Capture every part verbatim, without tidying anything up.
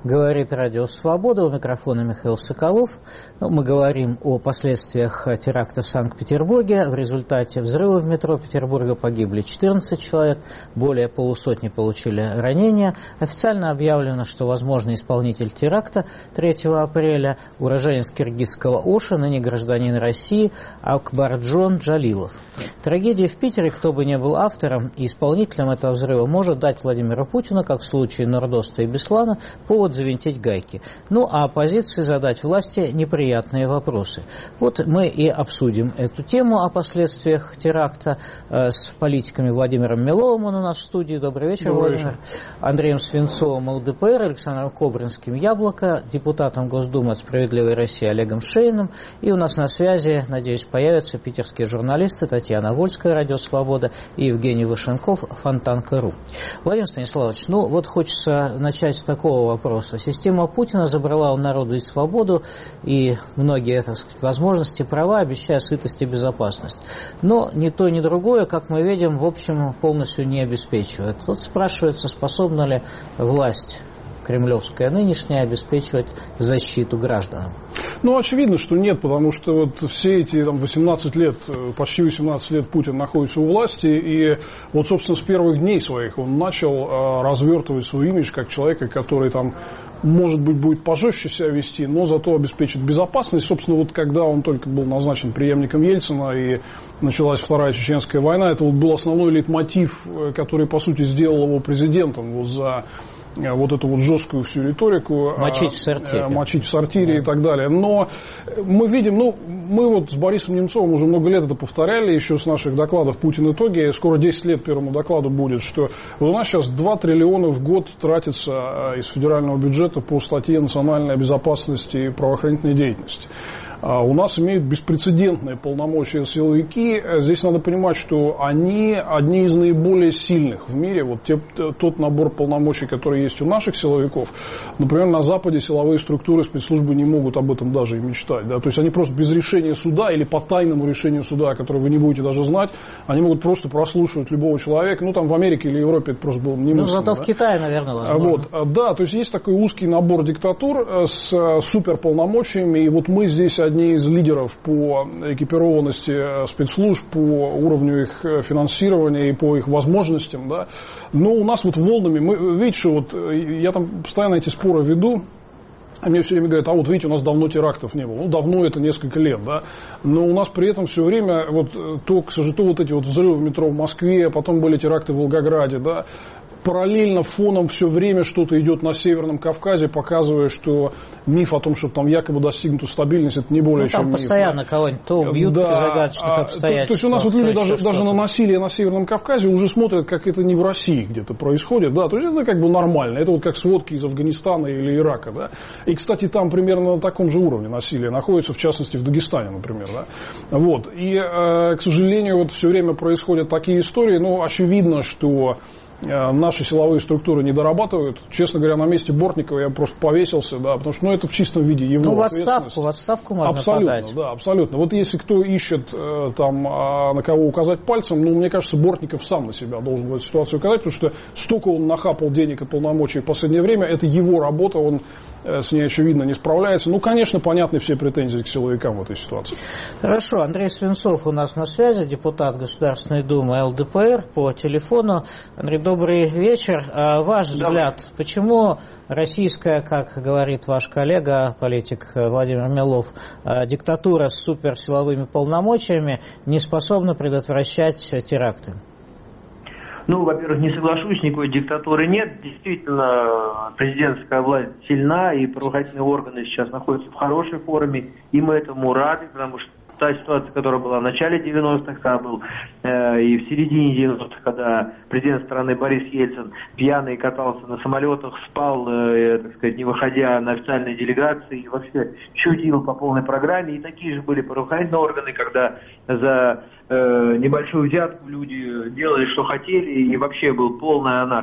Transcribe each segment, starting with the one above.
Говорит Радио Свобода, у микрофона Михаил Соколов. Ну, мы говорим о последствиях теракта в Санкт-Петербурге. В результате взрыва в метро Петербурга погибли четырнадцать человек, более полусотни получили ранения. Официально объявлено, что возможный исполнитель теракта третьего апреля уроженец киргизского Оша, ныне гражданин России, Акбарджон Джалилов. Трагедия в Питере, кто бы ни был автором и исполнителем этого взрыва, может дать Владимиру Путину, как в случае Нордоста и Беслана, повод завинтить гайки. Ну, а оппозиции задать власти неприятные вопросы. Вот мы и обсудим эту тему о последствиях теракта э, с политиками Владимиром Меловым, он у нас в студии. Добрый вечер, Добрый Владимир. Вечер. Андреем Свинцовым, ЛДПР, Александром Кобринским, Яблоко, депутатом Госдумы от «Справедливой России» Олегом Шейным. И у нас на связи, надеюсь, появятся питерские журналисты Татьяна Вольская, Радио Свобода, и Евгений Вышенков, Фонтанка.ру. Владимир Станиславович, ну вот хочется начать с такого вопроса. Система Путина забрала у народа и свободу, и многие, так сказать, возможности, права, обещая сытость и безопасность. Но ни то, ни другое, как мы видим, в общем, полностью не обеспечивает. Тут спрашивается, способна ли власть кремлевская нынешняя обеспечивать защиту гражданам? Ну, очевидно, что нет, потому что вот все эти там, восемнадцать лет, почти восемнадцать лет Путин находится у власти, и вот, собственно, с первых дней своих он начал э, развертывать свой имидж как человека, который там, может быть, будет пожестче себя вести, но зато обеспечит безопасность. Собственно, вот когда он только был назначен преемником Ельцина и началась Вторая Чеченская война, это вот был основной лейтмотив, который, по сути, сделал его президентом вот за вот эту вот жесткую всю риторику. Мочить в сортире. Мочить в сортире, да, и так далее. Но мы видим, ну, мы вот с Борисом Немцовым уже много лет это повторяли, еще с наших докладов «Путин. Итоги». Скоро десять лет первому докладу будет, что вот у нас сейчас два триллиона в год тратится из федерального бюджета по статье национальной безопасности и правоохранительной деятельности. У нас имеют беспрецедентные полномочия силовики. Здесь надо понимать, что они одни из наиболее сильных в мире. Вот те, тот набор полномочий, который есть у наших силовиков. Например, на Западе силовые структуры, спецслужбы не могут об этом даже и мечтать. Да? То есть они просто без решения суда или по тайному решению суда, которое вы не будете даже знать, они могут просто прослушивать любого человека. Ну, там в Америке или Европе это просто было немыслимо. Ну, зато да? в Китае, наверное, возможно. Вот, да, то есть есть такой узкий набор диктатур с суперполномочиями. И вот мы здесь одни из лидеров по экипированности спецслужб, по уровню их финансирования и по их возможностям, да. Но у нас вот волнами, мы, видите, что вот я там постоянно эти споры веду, а мне все время говорят, а вот видите, у нас давно терактов не было. Ну, давно это несколько лет, да. Но у нас при этом все время, вот то, к сожалению, то вот эти вот взрывы в метро в Москве, потом были теракты в Волгограде, да. Параллельно фоном все время что-то идет на Северном Кавказе, показывая, что миф о том, что там якобы достигнута стабильность, это не более ну, чем миф. Там постоянно кого-нибудь то убьют да, при загадочных обстоятельствах. То, то есть у нас вот люди даже, даже на насилие на Северном Кавказе уже смотрят, как это не в России где-то происходит. Да, то есть это как бы нормально. Это вот как сводки из Афганистана или Ирака. Да. И, кстати, там примерно на таком же уровне насилия находится, в частности, в Дагестане, например. Да. Вот. И, к сожалению, вот все время происходят такие истории. Ну, очевидно, что наши силовые структуры не дорабатывают. Честно говоря, на месте Бортникова я просто повесился, да, потому что ну, это в чистом виде его ну, в отставку, в отставку можно абсолютно, подать. Да, абсолютно. Вот если кто ищет там, на кого указать пальцем, ну, мне кажется, Бортников сам на себя должен в эту ситуацию указать, потому что столько он нахапал денег и полномочий в последнее время, это его работа, он с ней, очевидно, не справляется. Ну, конечно, понятны все претензии к силовикам в этой ситуации. Хорошо. Андрей Свинцов у нас на связи, депутат Государственной Думы ЛДПР по телефону. Андрей, добрый вечер. Ваш взгляд, почему российская, как говорит ваш коллега, политик Владимир Мелов, диктатура с суперсиловыми полномочиями не способна предотвращать теракты? Ну, во-первых, не соглашусь, никакой диктатуры нет. Действительно, президентская власть сильна, и правоохранительные органы сейчас находятся в хорошей форме, и мы этому рады, потому что та ситуация, которая была в начале девяностых, когда был, э, и в середине девяностых, когда президент страны Борис Ельцин пьяный катался на самолетах, спал, э, так сказать, не выходя на официальные делегации, и вообще чудил по полной программе. И такие же были правоохранительные органы, когда за э, небольшую взятку люди делали, что хотели, и вообще была полная анархия.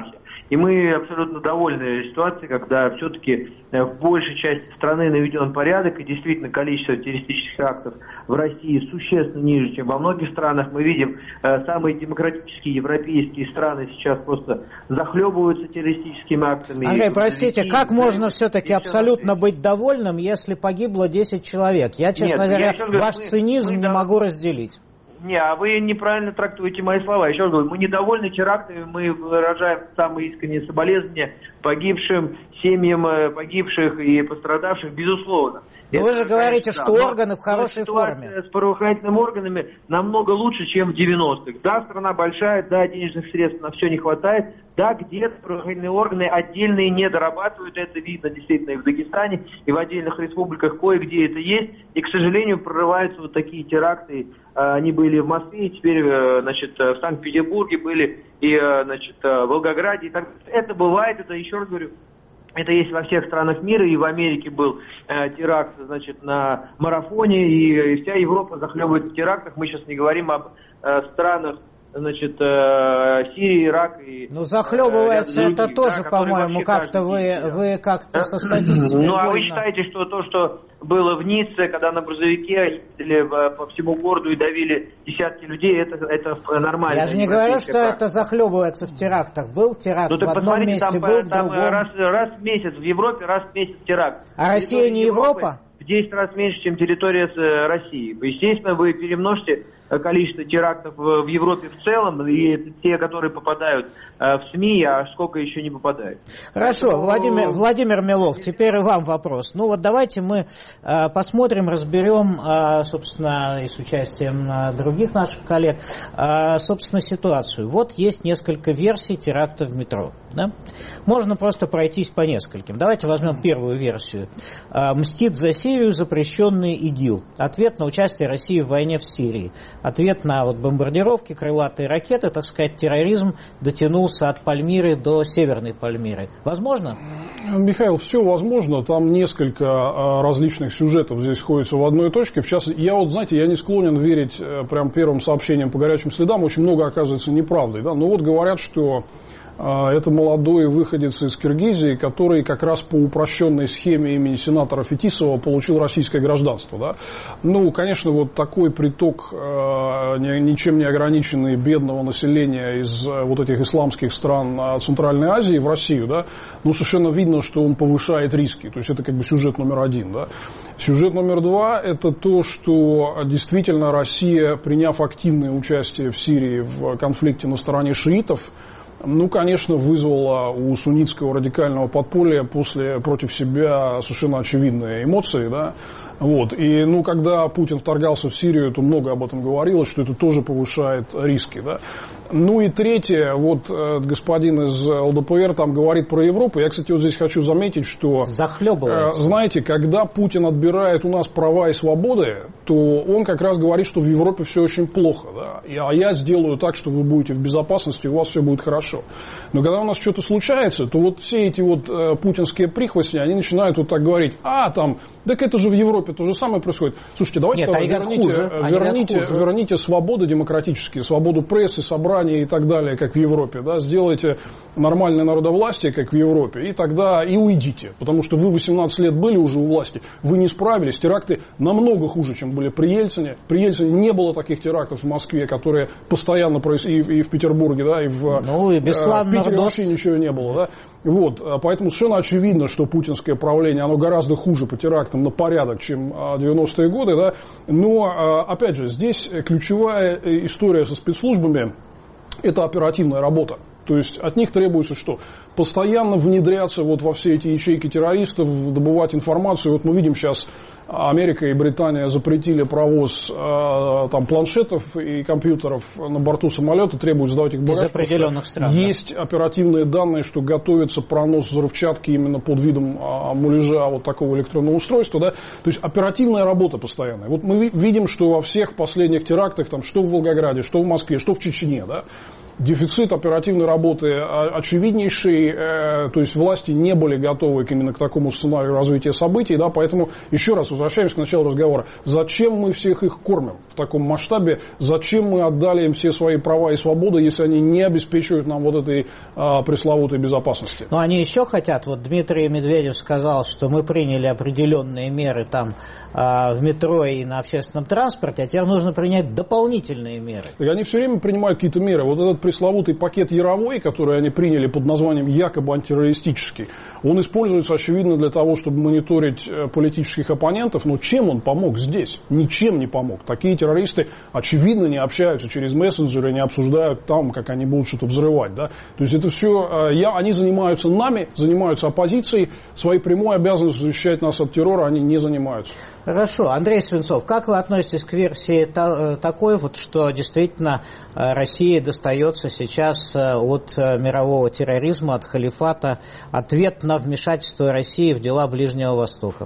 И мы абсолютно довольны ситуацией, когда все-таки в большей части страны наведен порядок, и действительно количество террористических актов в России существенно ниже, чем во многих странах. Мы видим, самые демократические европейские страны сейчас просто захлебываются террористическими актами. Андрей, простите, как можно все-таки абсолютно быть довольным, если погибло десять человек? Я, честно Нет, говоря, я ваш мы, цинизм мы, не могу разделить. Не, а вы неправильно трактуете мои слова. Еще раз говорю, мы недовольны терактами, мы выражаем самые искренние соболезнования погибшим, семьям погибших и пострадавших, безусловно. Но вы же говорите, что да, органы в хорошей форме. С правоохранительными органами намного лучше, чем в девяностых. Да, страна большая, да, денежных средств на все не хватает. Да, где-то правоохранительные органы отдельные не дорабатывают, это видно действительно и в Дагестане, и в отдельных республиках кое-где это есть. И, к сожалению, прорываются вот такие теракты. Они были в Москве, и теперь, значит, в Санкт-Петербурге были, и, значит, в Волгограде. И так. Это бывает, это, еще раз говорю, это есть во всех странах мира, и в Америке был э, теракт, значит, на марафоне, и, и вся Европа захлебывается в терактах. Мы сейчас не говорим об э, странах, значит, э, Сирии, Ирак и... Ну, захлебывается э, это других, тоже, да, по-моему, как-то вы, день, вы как-то да? со статистикой... Ну, а вы считаете, что то, что было в Ницце, когда на грузовике ездили по всему городу и давили десятки людей, это, это нормально. Я же не говорю, что практика. Это захлебывается в терактах. Был теракт ну, в одном месте, там, был там в другом. Раз, раз в месяц в Европе, раз в месяц теракт. А Россия не Европа? В десять раз меньше, чем территория России. Естественно, вы перемножьте количество терактов в Европе в целом, и те, которые попадают в СМИ, а сколько еще не попадают. Хорошо, Поэтому... Владимир, Владимир Милов, теперь вам вопрос. Ну вот давайте мы э, посмотрим, разберем, э, собственно, и с участием э, других наших коллег, э, собственно, ситуацию. Вот есть несколько версий теракта в метро. Да? Можно просто пройтись по нескольким. Давайте возьмем первую версию. Э, мстит за Сирию запрещенный ИГИЛ. Ответ на участие России в войне в Сирии. Ответ на вот бомбардировки, крылатые ракеты, так сказать, терроризм дотянулся от Пальмиры до Северной Пальмиры. Возможно? Михаил, все возможно. Там несколько различных сюжетов здесь сходятся в одной точке. В частности, я вот, знаете, я не склонен верить прям первым сообщениям по горячим следам. Очень много оказывается неправдой. Да? Но вот говорят, что это молодой выходец из Киргизии, который как раз по упрощенной схеме имени сенатора Фетисова получил российское гражданство. Да? Ну, конечно, вот такой приток ничем не ограниченный бедного населения из вот этих исламских стран Центральной Азии в Россию, да, ну, совершенно видно, что он повышает риски. То есть это как бы сюжет номер один. Да? Сюжет номер два – это то, что действительно Россия, приняв активное участие в Сирии в конфликте на стороне шиитов, ну, конечно, вызвало у суннитского радикального подполья после, против себя совершенно очевидные эмоции, да, вот, и, ну, когда Путин вторгался в Сирию, то много об этом говорилось, что это тоже повышает риски, да. Ну и третье, вот господин из ЛДПР там говорит про Европу. Я, кстати, вот здесь хочу заметить, что, знаете, когда Путин отбирает у нас права и свободы, то он как раз говорит, что в Европе все очень плохо, да? А я сделаю так, что вы будете в безопасности, у вас все будет хорошо. Но когда у нас что-то случается, то вот все эти вот э, путинские прихвостни, они начинают вот так говорить: а, там, так это же в Европе то же самое происходит. Слушайте, давайте Нет, верните, хуже. верните, верните свободы демократические, свободу прессы, собрания и так далее, как в Европе, да, сделайте нормальное народовластие, как в Европе, и тогда и уйдите, потому что вы восемнадцать лет были уже у власти, вы не справились, теракты намного хуже, чем были при Ельцине, при Ельцине не было таких терактов в Москве, которые постоянно происходили, и, и в Петербурге, да, и в, ну, и Беслан, в Питере вообще ничего не было, да, вот, поэтому совершенно очевидно, что путинское правление, оно гораздо хуже по терактам на порядок, чем девяностые годы, да, но, опять же, здесь ключевая история со спецслужбами — это оперативная работа. То есть от них требуется что? Постоянно внедряться вот во все эти ячейки террористов, добывать информацию. Вот мы видим сейчас, Америка и Британия запретили провоз э, там, планшетов и компьютеров на борту самолета, требуют сдавать их в багаж. Из определенных стран. Есть да. оперативные данные, что готовится пронос взрывчатки именно под видом э, муляжа вот такого электронного устройства. Да? То есть оперативная работа постоянная. Вот мы видим, что во всех последних терактах, там, что в Волгограде, что в Москве, что в Чечне, да, дефицит оперативной работы очевиднейший, то есть власти не были готовы именно к такому сценарию развития событий, да, поэтому еще раз возвращаемся к началу разговора. Зачем мы всех их кормим в таком масштабе? Зачем мы отдали им все свои права и свободы, если они не обеспечивают нам вот этой а, пресловутой безопасности? Но они еще хотят. Вот Дмитрий Медведев сказал, что мы приняли определенные меры там а, в метро и на общественном транспорте, а теперь нужно принять дополнительные меры. И они все время принимают какие-то меры. Вот этот пресловутый пакет Яровой, который они приняли под названием якобы антитеррористический, он используется, очевидно, для того, чтобы мониторить политических оппонентов. Но чем он помог здесь? Ничем не помог. Такие террористы, очевидно, не общаются через мессенджеры, не обсуждают там, как они будут что-то взрывать. Да? То есть это все, я, они занимаются нами, занимаются оппозицией, своей прямой обязанностью защищать нас от террора они не занимаются. Хорошо. Андрей Свинцов, как вы относитесь к версии такой, вот, что действительно России достается сейчас от мирового терроризма, от халифата, ответ на вмешательство России в дела Ближнего Востока?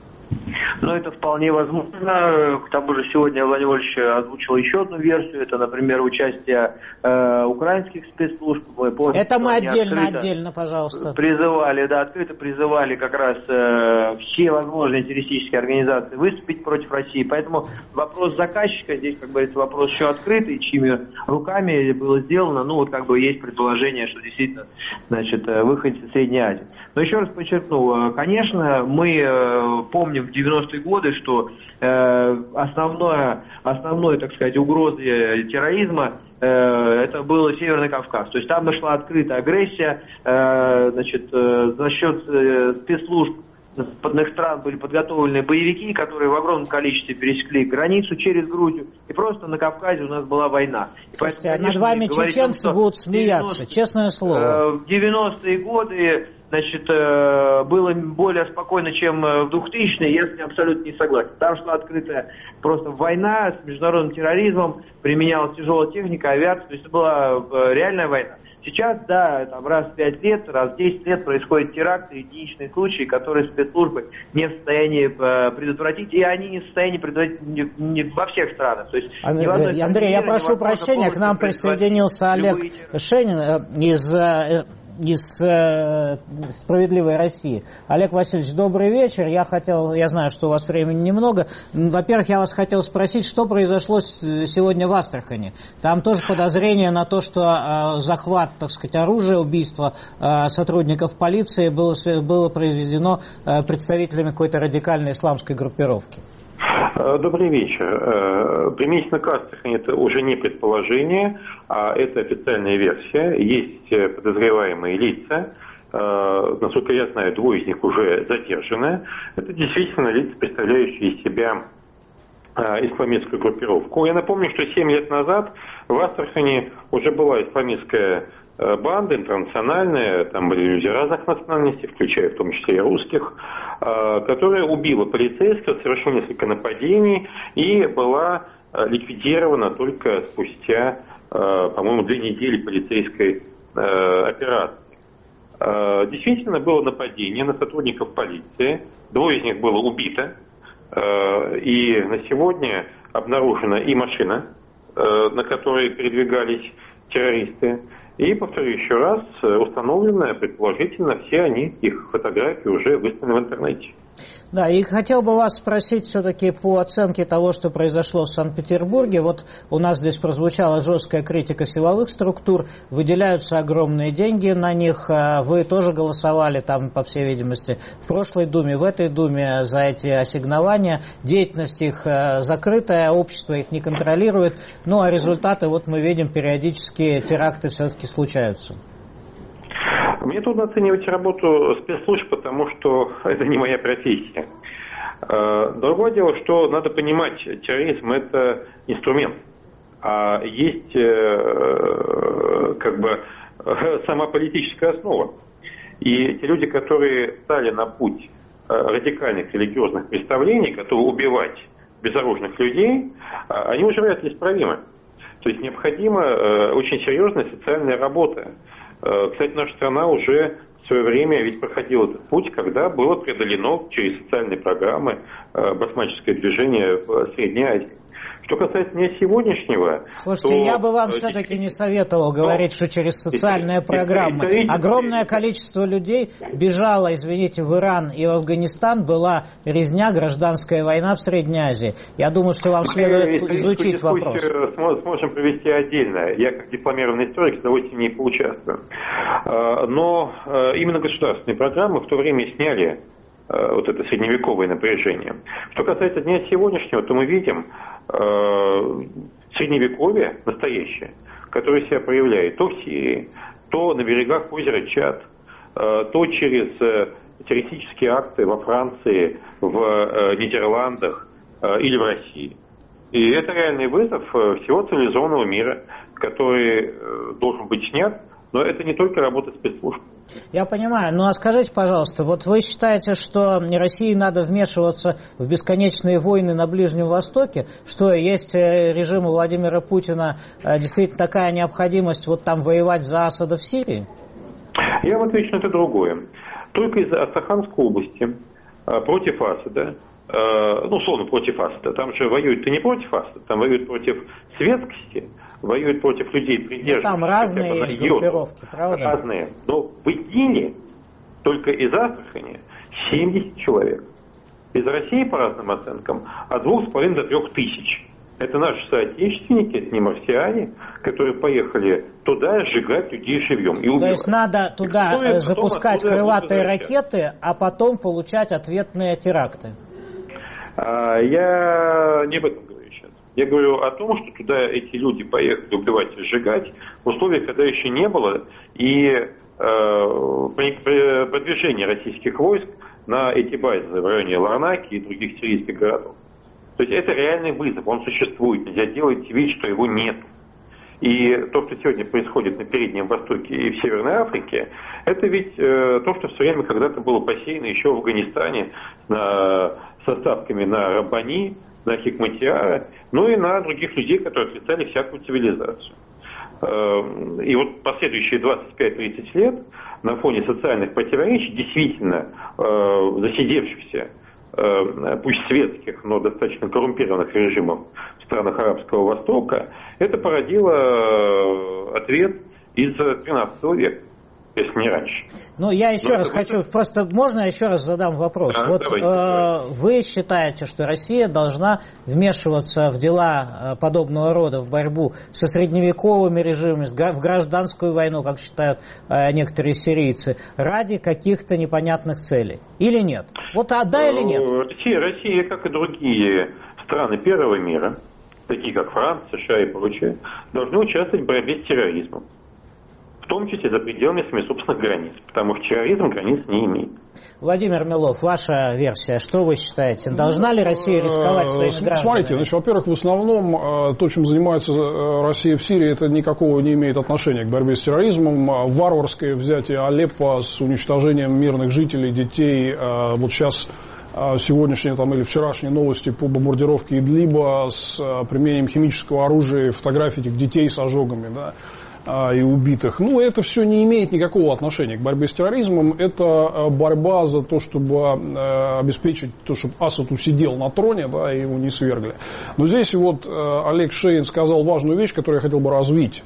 Но это вполне возможно. К тому же сегодня Владимир Владимирович озвучил еще одну версию. Это, например, участие э, украинских спецслужб. Мы помним, это мы отдельно, отдельно, пожалуйста. Призывали, да, открыто призывали как раз э, все возможные террористические организации выступить против России. Поэтому вопрос заказчика, здесь, как говорится, вопрос еще открытый, чьими руками было сделано. Ну, вот как бы есть предположение, что действительно, значит, выходцы из Средней Азии. Но еще раз подчеркну, конечно, мы помним в девяностые годы, что э, основное, основной, так сказать, угрозой терроризма э, это был Северный Кавказ. То есть там шла открытая агрессия, э, значит, э, за счет э, спецслужб западных стран были подготовлены боевики, которые в огромном количестве пересекли границу через Грузию, и просто на Кавказе у нас была война. Слушайте, поэтому, конечно, над вами чеченцы будут смеяться, девяностые, честное слово. В девяностые годы, значит, было более спокойно, чем в двухтысячные, я с ним абсолютно не согласен. Там шла открытая просто война с международным терроризмом, применялась тяжелая техника, авиация, то есть это была реальная война. Сейчас, да, там раз в пять лет, раз в десять лет происходят теракты, единичные случаи, которые спецслужбы не в состоянии предотвратить, и они не в состоянии предотвратить не, не во всех странах. То есть, Андрей, Андрей я прошу прощения, к нам присоединился Олег Шенин из... из э, «Справедливой России». Олег Васильевич, добрый вечер. Я хотел, я знаю, что у вас времени немного. Во-первых, я вас хотел спросить, что произошло сегодня в Астрахани. Там тоже подозрение на то, что э, захват, так сказать, оружия, убийство э, сотрудников полиции было, было произведено э, представителями какой-то радикальной исламской группировки. Добрый вечер. Применительно к Астрахани это уже не предположение, а это официальная версия. Есть подозреваемые лица. Насколько я знаю, двое из них уже задержаны. Это действительно лица, представляющие из себя исламистскую группировку. Я напомню, что семь лет назад в Астрахани уже была исламистская банда интернациональная, там были люди разных национальностей, включая в том числе и русских, которая убила полицейского, совершила несколько нападений и была ликвидирована только спустя, по-моему, две недели полицейской операции. Действительно было нападение на сотрудников полиции, двое из них было убито, и на сегодня обнаружена и машина, на которой передвигались террористы. И, повторю еще раз, установлено, предположительно, все они, их фотографии уже выставлены в интернете. Да, и хотел бы вас спросить все-таки по оценке того, что произошло в Санкт-Петербурге. Вот у нас здесь прозвучала жесткая критика силовых структур, выделяются огромные деньги на них. Вы тоже голосовали там, по всей видимости, в прошлой Думе, в этой Думе за эти ассигнования. Деятельность их закрытая, общество их не контролирует. Ну, а результаты, вот мы видим, периодически теракты все-таки случаются. Мне трудно оценивать работу спецслужб, потому что это не моя профессия. Другое дело, что надо понимать, терроризм – это инструмент, а есть как бы сама политическая основа. И те люди, которые стали на путь радикальных религиозных представлений, которые убивать безоружных людей, они уже вряд ли исправимы. То есть необходима очень серьезная социальная работа. Кстати, наша страна уже в свое время ведь проходила этот путь, когда было преодолено через социальные программы басмаческое движение в Средней Азии. Что касается дня сегодняшнего... Слушайте, то... я бы вам все-таки не советовал говорить, что через социальные программы. Огромное количество людей бежало, извините, в Иран и в Афганистан, была резня, гражданская война в Средней Азии. Я думаю, что вам следует Мы изучить вопрос. Сможем провести отдельно. Я, как дипломированный историк, с удовольствием не поучаствую. Но именно государственные программы в то время сняли вот это средневековое напряжение. Что касается дня сегодняшнего, то мы видим э, средневековье настоящее, которое себя проявляет то в Сирии, то на берегах озера Чад, э, то через э, террористические акты во Франции, в э, Нидерландах э, или в России. И это реальный вызов всего цивилизованного мира, который э, должен быть снят, но это не только работа спецслужб. Я понимаю. Ну а скажите, пожалуйста, вот вы считаете, что России надо вмешиваться в бесконечные войны на Ближнем Востоке, что есть режиму Владимира Путина действительно такая необходимость вот там воевать за Асада в Сирии? Я вам отвечу на это другое. Только из Астраханской области против Асада, ну, условно, против Асада, там же воюют-то не против Асада, там воюют против светскости, воюют против людей, придерживающихся. Там разные есть группировки, правда? Разные. Но в Идине только из Астрахани семьдесят человек. Из России, по разным оценкам, от двух с половиной до трех тысяч. Это наши соотечественники, это не марсиане, которые поехали туда сжигать людей живьем и убивать. То есть надо туда запускать крылатые ракеты, а потом получать ответные теракты? А, я не об этом говорю сейчас. Я говорю о том, что туда эти люди поехали убивать и сжигать в условиях, когда еще не было и э, продвижения российских войск на эти базы в районе Ларнаки и других сирийских городов. То есть это реальный вызов, он существует, нельзя делать вид, что его нет. И то, что сегодня происходит на Переднем Востоке и в Северной Африке, это ведь э, то, что в свое время когда-то было посеяно еще в Афганистане на, со ставками на Раббани, на Хикматиара, ну и на других людей, которые отрицали всякую цивилизацию. Э, и вот последующие двадцать пять тридцать лет на фоне социальных противоречий, действительно э, засидевшихся, пусть светских, но достаточно коррумпированных режимов в странах Арабского Востока, это породило ответ из тринадцатого века, если не раньше. Ну, я еще но раз хочу, это... просто можно я еще раз задам вопрос? Да, вот давайте, э, давайте. Вы считаете, что Россия должна вмешиваться в дела подобного рода, в борьбу со средневековыми режимами, в гражданскую войну, как считают э, некоторые сирийцы, ради каких-то непонятных целей? Или нет? Вот а да или нет? Россия, Россия, как и другие страны первого мира, такие как Франция, США и прочее, должны участвовать в борьбе с терроризмом. В том числе за пределами своих собственных границ, потому что терроризм границ не имеет. Владимир Милов, ваша версия, что вы считаете? Должна ли Россия рисковать своими гражданами? Смотрите, значит, во-первых, в основном то, чем занимается Россия в Сирии, это никакого не имеет отношения к борьбе с терроризмом. Варварское взятие Алеппо с уничтожением мирных жителей, детей, вот сейчас сегодняшние там, или вчерашние новости по бомбардировке Идлиба с применением химического оружия, фотографий этих детей с ожогами, да, и убитых. Ну, это все не имеет никакого отношения к борьбе с терроризмом. Это борьба за то, чтобы обеспечить то, чтобы Асад усидел на троне, да, и его не свергли. Но здесь вот Олег Шейн сказал важную вещь, которую я хотел бы развить.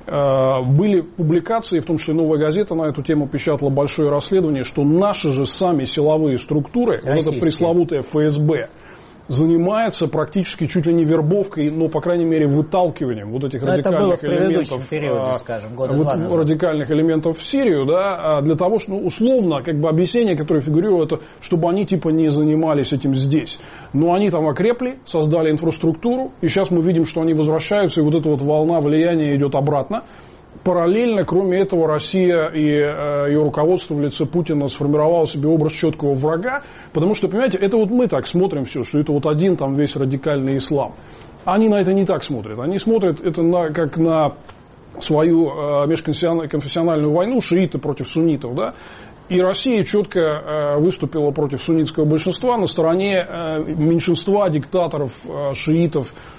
Были публикации, в том числе «Новая газета» на эту тему печатала большое расследование, что наши же сами силовые структуры, вот это пресловутое эф эс бэ, занимается практически чуть ли не вербовкой, но, по крайней мере, выталкиванием вот этих но радикальных элементов, периоде, скажем, года вот, радикальных элементов в Сирию, да, для того, что, ну, условно, как бы объяснение, которое фигурирует, это, чтобы они типа не занимались этим здесь. Но они там окрепли, создали инфраструктуру, и сейчас мы видим, что они возвращаются, и вот эта вот волна влияния идет обратно. Параллельно, кроме этого, Россия и э, ее руководство в лице Путина сформировало себе образ четкого врага, потому что, понимаете, это вот мы так смотрим все, что это вот один там весь радикальный ислам. Они на это не так смотрят. Они смотрят это на, как на свою э, межконфессиональную войну, шииты против суннитов, да. И Россия четко э, выступила против суннитского большинства на стороне э, меньшинства диктаторов, э, шиитов,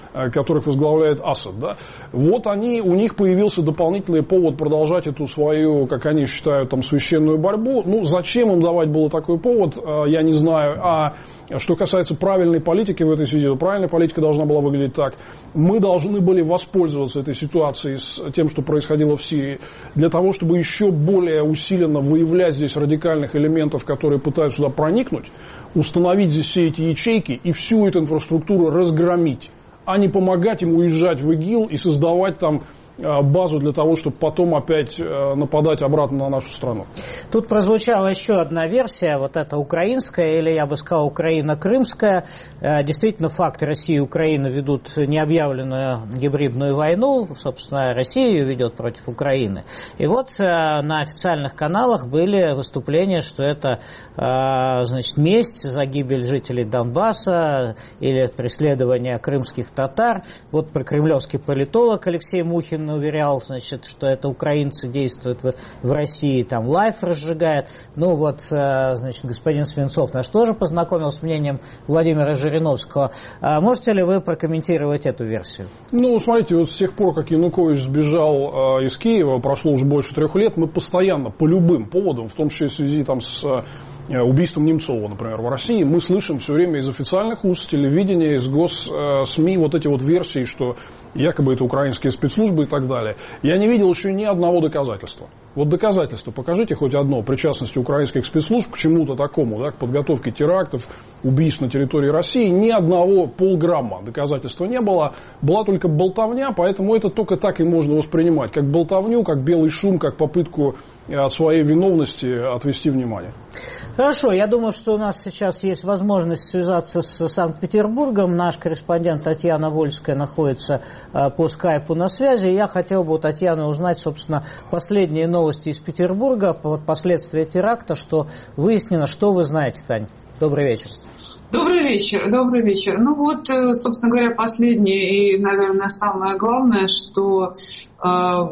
которых возглавляет Асад. Да? Вот они, у них появился дополнительный повод продолжать эту свою, как они считают, там, священную борьбу. Ну, зачем им давать было такой повод, я не знаю. А что касается правильной политики в этой связи, то правильная политика должна была выглядеть так. Мы должны были воспользоваться этой ситуацией с тем, что происходило в Сирии, для того, чтобы еще более усиленно выявлять здесь радикальных элементов, которые пытаются сюда проникнуть, установить здесь все эти ячейки и всю эту инфраструктуру разгромить, а не помогать им уезжать в ИГИЛ и создавать там базу для того, чтобы потом опять нападать обратно на нашу страну. Тут прозвучала еще одна версия, вот эта украинская, или я бы сказал украино-крымская. Действительно, факт, Россия и Украина ведут необъявленную гибридную войну, собственно, Россия ее ведет против Украины. И вот на официальных каналах были выступления, что это, значит, месть за гибель жителей Донбасса или преследование крымских татар. Вот прокремлевский политолог Алексей Мухин уверял, значит, что это украинцы действуют в, в России, там лайф разжигает. Ну вот, значит, господин Свинцов наш тоже познакомил с мнением Владимира Жириновского. А можете ли вы прокомментировать эту версию? Ну, смотрите, вот с тех пор, как Янукович сбежал э, из Киева, прошло уже больше трех лет, мы постоянно, по любым поводам, в том числе в связи там, с э, убийством Немцова, например, в России, мы слышим все время из официальных уст, телевидения, из гос-СМИ вот эти вот версии, что якобы это украинские спецслужбы и так далее. Я не видел еще ни одного доказательства. Вот доказательства, покажите хоть одно причастности украинских спецслужб к чему-то такому, да, к подготовке терактов, убийств на территории России. Ни одного полграмма доказательства не было. Была только болтовня, поэтому это только так и можно воспринимать. Как болтовню, как белый шум, как попытку от своей виновности отвести внимание. Хорошо, я думаю, что у нас сейчас есть возможность связаться с Санкт-Петербургом. Наш корреспондент Татьяна Вольская находится по скайпу на связи. Я хотел бы у Татьяны узнать, собственно, последние новости из Петербурга, вот последствия теракта, что выяснено. Что вы знаете, Тань? Добрый вечер. Добрый вечер, добрый вечер. Ну вот, собственно говоря, последнее и, наверное, самое главное, что э,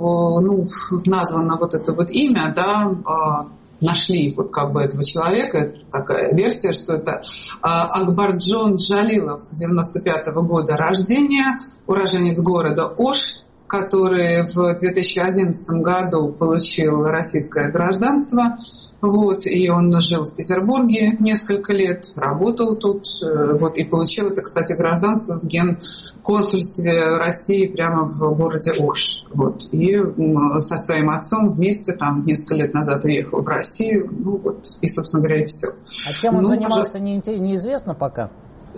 ну, названо вот это вот имя, да, э, нашли вот как бы этого человека, такая версия, что это э, Акбарджон Джалилов, девяносто пятого года рождения, уроженец города Ош, который в две тысячи одиннадцатом году получил российское гражданство. Вот, и он жил в Петербурге несколько лет, работал тут, вот, и получил это, кстати, гражданство в генконсульстве России прямо в городе Ош. Вот, и со своим отцом вместе там несколько лет назад уехал в Россию, ну вот, и, собственно говоря, и все. А чем он ну, занимался, не, неизвестно пока?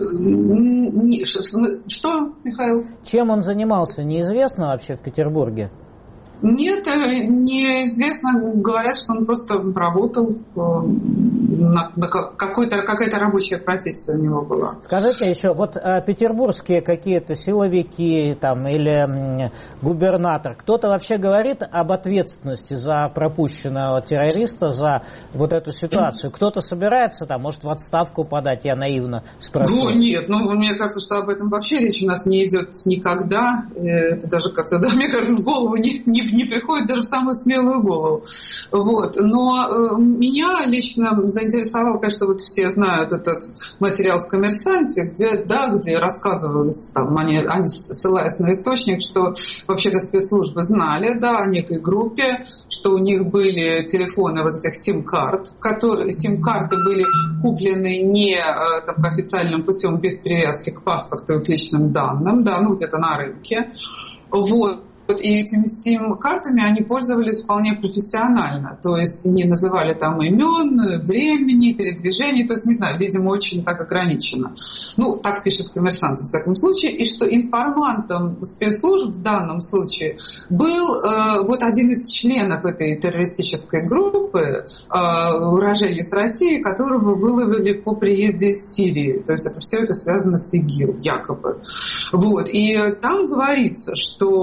Что, Михаил? Чем он занимался, неизвестно вообще в Петербурге? Нет, неизвестно. Говорят, что он просто работал, на, на какой-то, какая-то рабочая профессия у него была. Скажите еще, вот а, петербургские какие-то силовики там, или м, губернатор, кто-то вообще говорит об ответственности за пропущенного террориста, за вот эту ситуацию? Кто-то собирается там, может, в отставку подать? Я наивно спрашиваю. Ну, нет, ну, мне кажется, что об этом вообще речь у нас не идет никогда. Это даже как-то, да, мне кажется, в голову не, не не приходит даже в самую смелую голову. Вот. Но э, меня лично заинтересовал, конечно, вот все знают этот материал в «Коммерсанте», где, да, где рассказывалось, там, они, они ссылаясь на источник, что вообще-то спецслужбы знали, да, о некой группе, что у них были телефоны вот этих сим-карт, которые, сим-карты были куплены не э, там, официальным путем, без привязки к паспорту и к личным данным, да, ну где-то на рынке. Вот. И этими сим-картами они пользовались вполне профессионально. То есть не называли там имен, времени, передвижений. То есть, не знаю, видимо, очень так ограничено. Ну, так пишет «Коммерсант» в всяком случае. И что информантом спецслужб в данном случае был э, вот один из членов этой террористической группы, э, уроженец России, которого выловили по приезде из Сирии. То есть это все это связано с ИГИЛ, якобы. Вот. И там говорится, что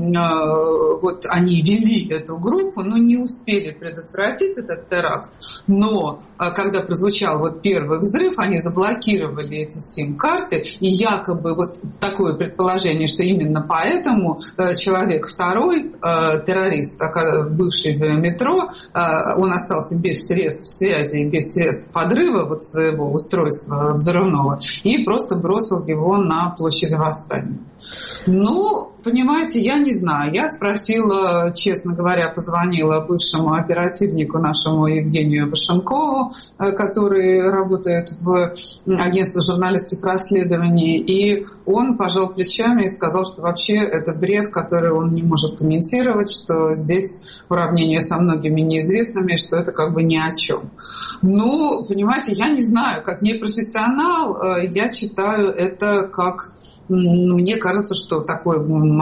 вот они вели эту группу, но не успели предотвратить этот теракт. Но когда прозвучал вот первый взрыв, они заблокировали эти сим-карты, и якобы вот такое предположение, что именно поэтому человек второй, террорист, бывший в метро, он остался без средств связи, без средств подрыва вот своего устройства взрывного, и просто бросил его на площади Восстания. Ну, понимаете, я не знаю. Я спросила, честно говоря, позвонила бывшему оперативнику нашему Евгению Башенкову, который работает в агентстве журналистских расследований, и он пожал плечами и сказал, что вообще это бред, который он не может комментировать, что здесь уравнение со многими неизвестными, что это как бы ни о чем. Ну, понимаете, я не знаю, как непрофессионал, я читаю это как... Мне кажется, что такое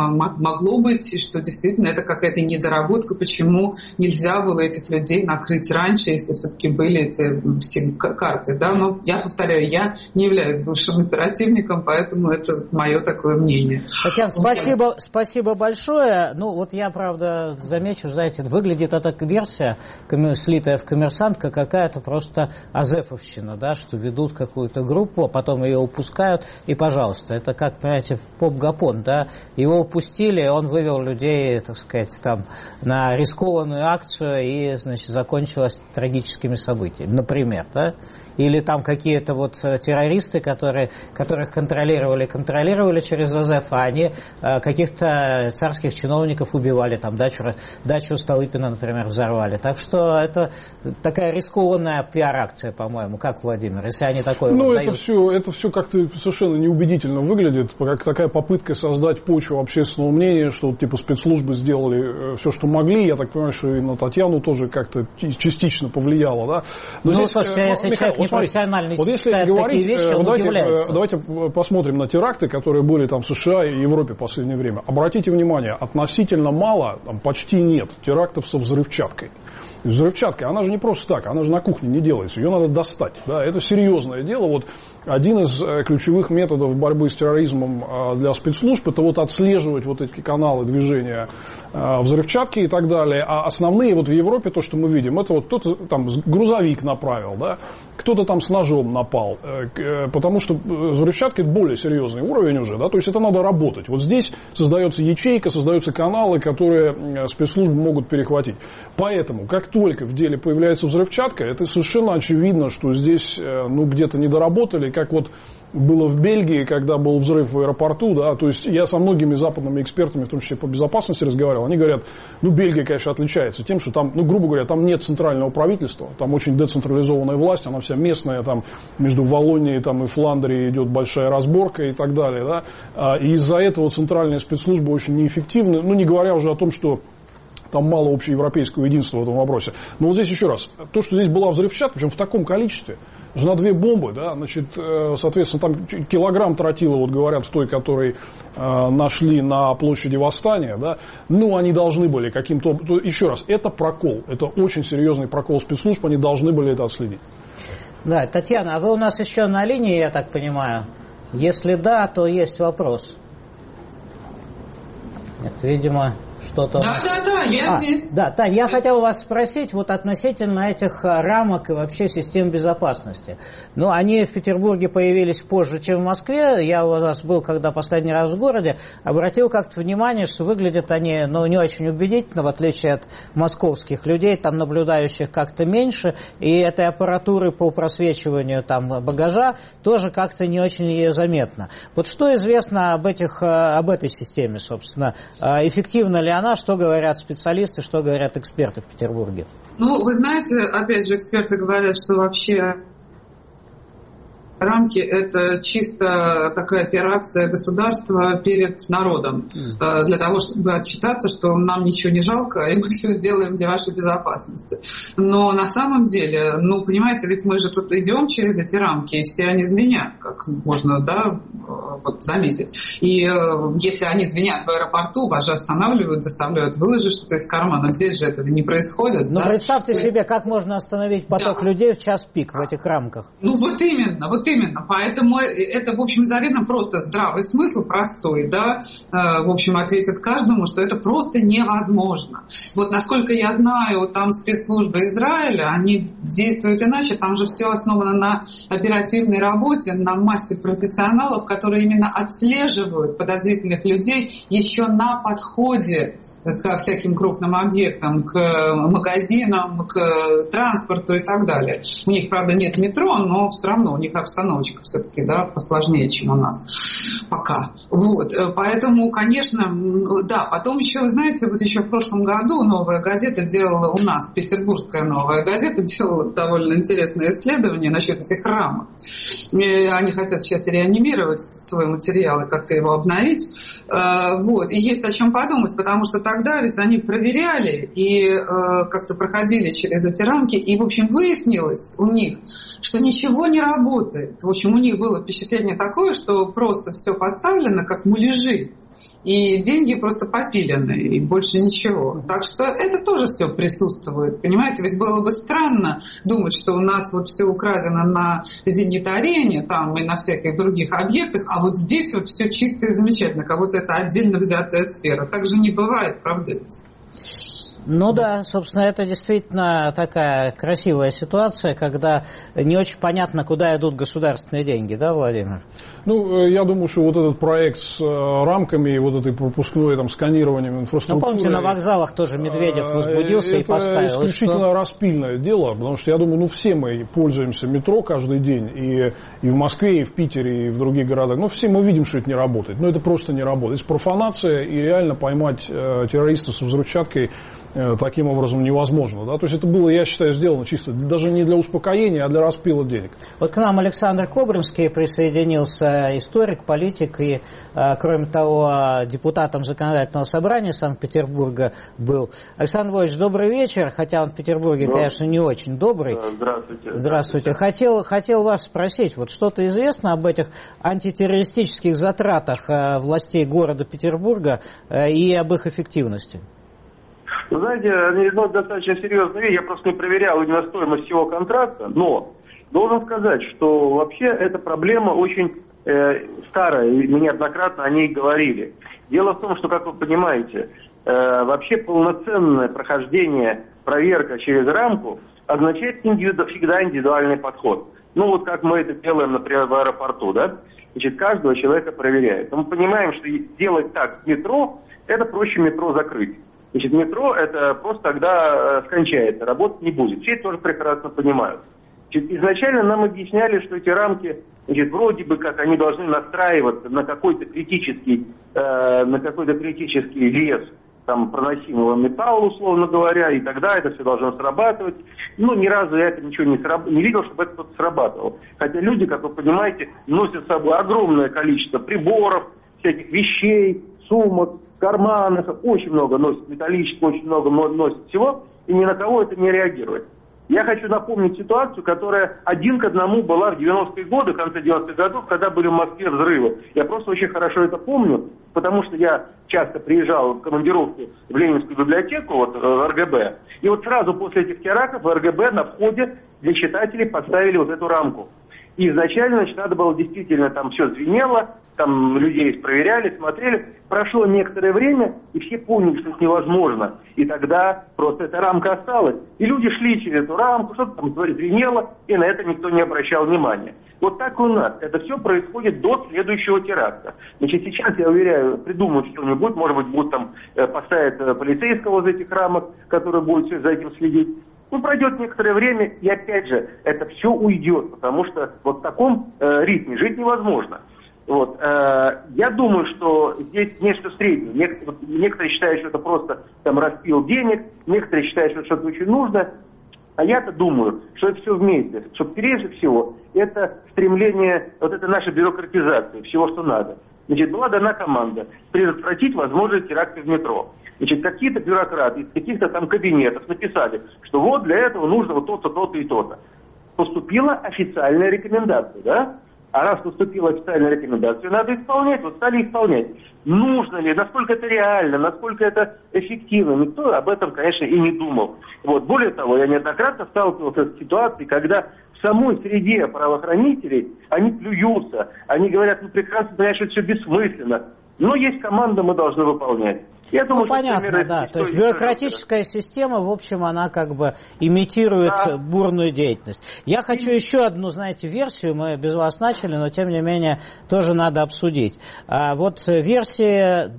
могло быть, и что действительно это какая-то недоработка, почему нельзя было этих людей накрыть раньше, если все-таки были эти все карты. Да? Но я повторяю, я не являюсь бывшим оперативником, поэтому это мое такое мнение. Татьяна, спасибо, спасибо большое. Ну вот я, правда, замечу, знаете, выглядит эта версия, слитая в «Коммерсант», как какая-то просто азефовщина, да, что ведут какую-то группу, а потом ее упускают, и, пожалуйста, это как, понимаете, поп-гапон, да, его упустили, он вывел людей, так сказать, там, на рискованную акцию, и, значит, закончилось трагическими событиями, например, да, или там какие-то вот террористы, которые, которых контролировали, контролировали через Азеф, а они э, каких-то царских чиновников убивали, там, дачу, дачу Столыпина, например, взорвали, так что это такая рискованная пиар-акция, по-моему, как, Владимир, если они такое Ну, вот это дают? все, это все как-то совершенно неубедительно выглядит, как такая попытка создать почву общественного мнения, что типа спецслужбы сделали все, что могли. Я так понимаю, что и на Татьяну тоже как-то частично повлияло, да. Но ну, здесь, слушайте, э, если Михаил, человек непрофессиональный вот считает говорить, такие вещи, он давайте, удивляется. Давайте посмотрим на теракты, которые были там в США и Европе в последнее время. Обратите внимание, относительно мало, там почти нет терактов со взрывчаткой. Взрывчатка, она же не просто так, она же на кухне не делается, ее надо достать. Да? Это серьезное дело. Вот один из ключевых методов борьбы с терроризмом для спецслужб — это вот отслеживать вот эти каналы движения взрывчатки и так далее. А основные вот в Европе, то, что мы видим, это вот кто-то там грузовик направил, да? Кто-то там с ножом напал, потому что взрывчатка — это более серьезный уровень уже, да? То есть это надо работать. Вот здесь создается ячейка, создаются каналы, которые спецслужбы могут перехватить. Поэтому, как только в деле появляется взрывчатка, это совершенно очевидно, что здесь ну, где-то недоработали, как вот было в Бельгии, когда был взрыв в аэропорту, да, то есть я со многими западными экспертами, в том числе по безопасности, разговаривал, они говорят, ну, Бельгия, конечно, отличается тем, что там, ну, грубо говоря, там нет центрального правительства, там очень децентрализованная власть, она вся местная, там между Валлонией там, и Фландрией идет большая разборка и так далее, да, и из-за этого центральные спецслужбы очень неэффективны, ну, не говоря уже о том, что там мало общеевропейского единства в этом вопросе. Но вот здесь еще раз, то, что здесь была взрывчатка, причем в таком количестве, же на две бомбы, да, значит, соответственно, там килограмм тротила, вот говорят, в той, который э, нашли на площади Восстания, да, ну, они должны были каким-то... Еще раз, это прокол, это очень серьезный прокол спецслужб, они должны были это отследить. Да, Татьяна, а вы у нас еще на линии, я так понимаю? Если да, то есть вопрос. Нет, видимо... Что-то... Да, да, да, я а, здесь. Да, Тань, я хотел вас спросить вот относительно этих рамок и вообще систем безопасности. Ну, они в Петербурге появились позже, чем в Москве. Я у вас был, когда последний раз в городе, обратил как-то внимание, что выглядят они, ну, не очень убедительно, в отличие от московских людей, там наблюдающих как-то меньше, и этой аппаратуры по просвечиванию там багажа тоже как-то не очень заметно. Вот что известно об этих, об этой системе, собственно? Эффективна ли она, что говорят специалисты, что говорят эксперты в Петербурге? Ну, вы знаете, опять же, эксперты говорят, что вообще рамки — это чисто такая операция государства перед народом, mm. для того, чтобы отчитаться, что нам ничего не жалко, и мы все сделаем для вашей безопасности. Но на самом деле, ну, понимаете, ведь мы же тут идем через эти рамки, и все они звенят, как можно, да, вот, заметить. И если они звенят в аэропорту, вас же останавливают, заставляют выложить что-то из кармана. Здесь же этого не происходит. Но да? представьте себе, как можно остановить поток да. людей в час пик в этих рамках. Ну, вот именно, вот именно. Поэтому это, в общем, заведомо просто здравый смысл, простой, да, в общем, ответит каждому, что это просто невозможно. Вот насколько я знаю, там спецслужбы Израиля, они действуют иначе, там же все основано на оперативной работе, на массе профессионалов, которые именно отслеживают подозрительных людей еще на подходе к всяким крупным объектам, к магазинам, к транспорту и так далее. У них, правда, нет метро, но все равно у них обстановочка все-таки, да, посложнее, чем у нас пока. Вот, поэтому, конечно, да, потом еще, вы знаете, вот еще в прошлом году «Новая газета» делала, у нас петербургская «Новая газета» делала довольно интересное исследование насчет этих рамок. Они хотят сейчас реанимировать свой материал и как-то его обновить. Вот, и есть о чем подумать, потому что тогда ведь они проверяли и э, как-то проходили через эти рамки, и, в общем, выяснилось у них, что ничего не работает. В общем, у них было впечатление такое, что просто все поставлено как муляжи, и деньги просто попилены, и больше ничего. Так что это тоже все присутствует, понимаете? Ведь было бы странно думать, что у нас вот все украдено на «Зенит-арене» там и на всяких других объектах, а вот здесь вот все чисто и замечательно, как будто это отдельно взятая сфера. Так же не бывает, правда ведь? Ну да, собственно, это действительно такая красивая ситуация, когда не очень понятно, куда идут государственные деньги, да, Владимир? Ну, я думаю, что вот этот проект с рамками и вот этой пропускной там сканированием инфраструктуры... Ну, помните, на вокзалах тоже Медведев возбудился и поставил. Это исключительно что... распильное дело, потому что я думаю, ну, все мы пользуемся метро каждый день, и, и в Москве, и в Питере, и в других городах, но все мы видим, что это не работает. Но это просто не работает. Это профанация, и реально поймать э, террориста с взрывчаткой э, таким образом невозможно. Да? То есть это было, я считаю, сделано чисто даже не для успокоения, а для распила денег. Вот к нам Александр Кобринский присоединился, историк, политик и, кроме того, депутатом Законодательного собрания Санкт-Петербурга был. Александр Львович, добрый вечер, хотя он в Петербурге, да, конечно, не очень добрый. Здравствуйте. Здравствуйте. Хотел, хотел вас спросить, вот что-то известно об этих антитеррористических затратах властей города Петербурга и об их эффективности? Вы знаете, ну, достаточно серьезная вещь, я просто не проверял именно стоимость всего контракта, но должен сказать, что вообще эта проблема очень э, старая, и мы неоднократно о ней говорили. Дело в том, что, как вы понимаете, э, вообще полноценное прохождение, проверка через рамку означает индивиду, всегда индивидуальный подход. Ну вот как мы это делаем, например, в аэропорту, да? Значит, каждого человека проверяют. Но мы понимаем, что делать так в метро, это проще метро закрыть. Значит, метро это просто тогда скончается, работать не будет. Все это тоже прекрасно понимают. Значит, изначально нам объясняли, что эти рамки, значит, вроде бы как они должны настраиваться на какой-то критический, э, на какой-то критический вес там, проносимого металла, условно говоря, и тогда это все должно срабатывать. Ну, ни разу я это ничего не, сраб... не видел, чтобы это кто-то срабатывал. Хотя люди, как вы понимаете, носят с собой огромное количество приборов, всяких вещей, сумок, карманов, очень много носят металлического, очень много носят всего, и ни на кого это не реагирует. Я хочу напомнить ситуацию, которая один к одному была в девяностые годы, в конце девяностых годов, когда были в Москве взрывы. Я просто очень хорошо это помню, потому что я часто приезжал в командировку в Ленинскую библиотеку, вот в эр гэ бэ, и вот сразу после этих терактов в эр гэ бэ на входе для читателей поставили вот эту рамку. И изначально, значит, надо было действительно, там все звенело, там людей проверяли, смотрели. Прошло некоторое время, и все поняли, что это невозможно. И тогда просто эта рамка осталась. И люди шли через эту рамку, что-то там звенело, и на это никто не обращал внимания. Вот так у нас. Это все происходит до следующего теракта. Значит, сейчас, я уверяю, придумают что-нибудь, может быть, будут там поставить полицейского из этих рамок, который будет за этим следить. Ну, пройдет некоторое время, и опять же, это все уйдет, потому что вот в таком э, ритме жить невозможно. Вот, э, я думаю, что здесь нечто среднее. Некоторые, некоторые считают, что это просто там распил денег, некоторые считают, что это что-то очень нужно. А я-то думаю, что это все вместе, что прежде всего это стремление, вот это наша бюрократизация всего, что надо. Значит, была дана команда предотвратить возможные теракты в метро. Значит, какие-то бюрократы из каких-то там кабинетов написали, что вот для этого нужно вот то-то, то-то и то-то. Поступила официальная рекомендация, да? А раз поступила официальная рекомендация, надо исполнять, вот стали исполнять. Нужно ли, насколько это реально, насколько это эффективно, никто об этом, конечно, и не думал. Вот. Более того, я неоднократно сталкивался с ситуацией, когда в самой среде правоохранителей они плюются, они говорят, ну прекрасно, понимаешь, что это все бессмысленно. Но есть команда, мы должны выполнять. Я думаю, ну, понятно, примеры, да. То есть бюрократическая система, в общем, она как бы имитирует да. бурную деятельность. Я хочу еще одну, знаете, версию, мы без вас начали, но тем не менее тоже надо обсудить. А вот версия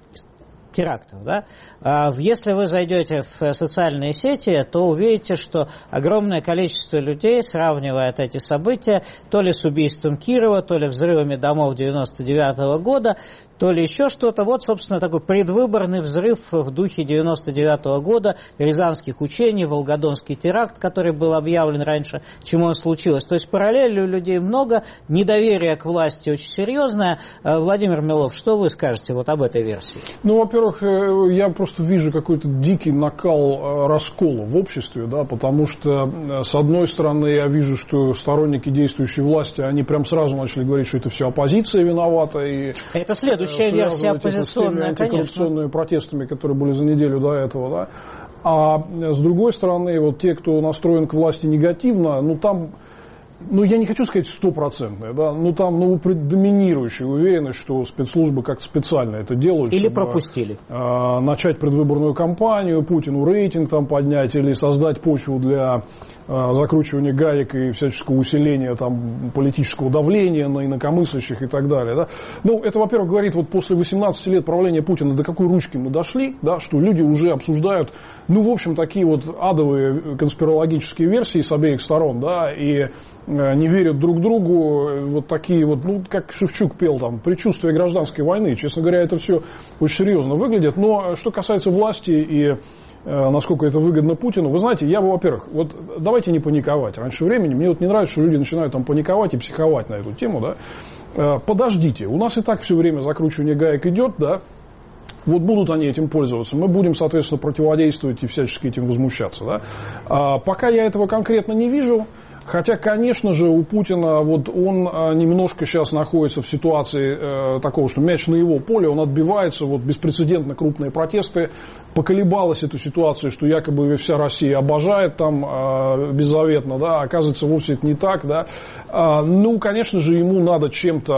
терактов, да? Если вы зайдете в социальные сети, то увидите, что огромное количество людей сравнивает эти события то ли с убийством Кирова, то ли взрывами домов девяносто девятого года, то ли еще что-то. Вот, собственно, такой предвыборный взрыв в духе девяносто девятого года, рязанских учений, волгодонский теракт, который был объявлен раньше, чем он случилось. То есть параллели у людей много, недоверие к власти очень серьезное. Владимир Милов, что вы скажете вот об этой версии? Ну, во-первых, я просто вижу какой-то дикий накал раскола в обществе, да, потому что, с одной стороны, я вижу, что сторонники действующей власти, они прям сразу начали говорить, что это все оппозиция виновата. И это следующая версия оппозиционная, конечно. Антикоррупционными протестами, которые были за неделю до этого, да. А с другой стороны, вот те, кто настроен к власти негативно, ну там... Ну, я не хочу сказать стопроцентная, да, ну, там, ну, доминирующая уверенность, что спецслужбы как-то специально это делают. Или чтобы, пропустили. Э, начать предвыборную кампанию, Путину рейтинг там поднять, или создать почву для э, закручивания гаек и всяческого усиления там политического давления на инакомыслящих и так далее, да. Ну, это, во-первых, говорит, вот после восемнадцати лет правления Путина, до какой ручки мы дошли, да, что люди уже обсуждают, ну, в общем, такие вот адовые конспирологические версии с обеих сторон, да, и не верят друг другу, вот такие вот, ну, как Шевчук пел там, предчувствие гражданской войны. Честно говоря, это все очень серьезно выглядит. Но что касается власти и э, насколько это выгодно Путину, вы знаете, я бы, во-первых, вот давайте не паниковать раньше времени. Мне вот не нравится, что люди начинают там паниковать и психовать на эту тему, да. Э, подождите, у нас и так все время закручивание гаек идет, да. Вот будут они этим пользоваться, мы будем, соответственно, противодействовать и всячески этим возмущаться, да. А, пока я этого конкретно не вижу. Хотя, конечно же, у Путина, вот он немножко сейчас находится в ситуации э, такого, что мяч на его поле, он отбивается, вот беспрецедентно крупные протесты, поколебалась эту ситуацию, что якобы вся Россия обожает там э, беззаветно, да, оказывается, вовсе это не так, да. А, ну, конечно же, ему надо чем-то,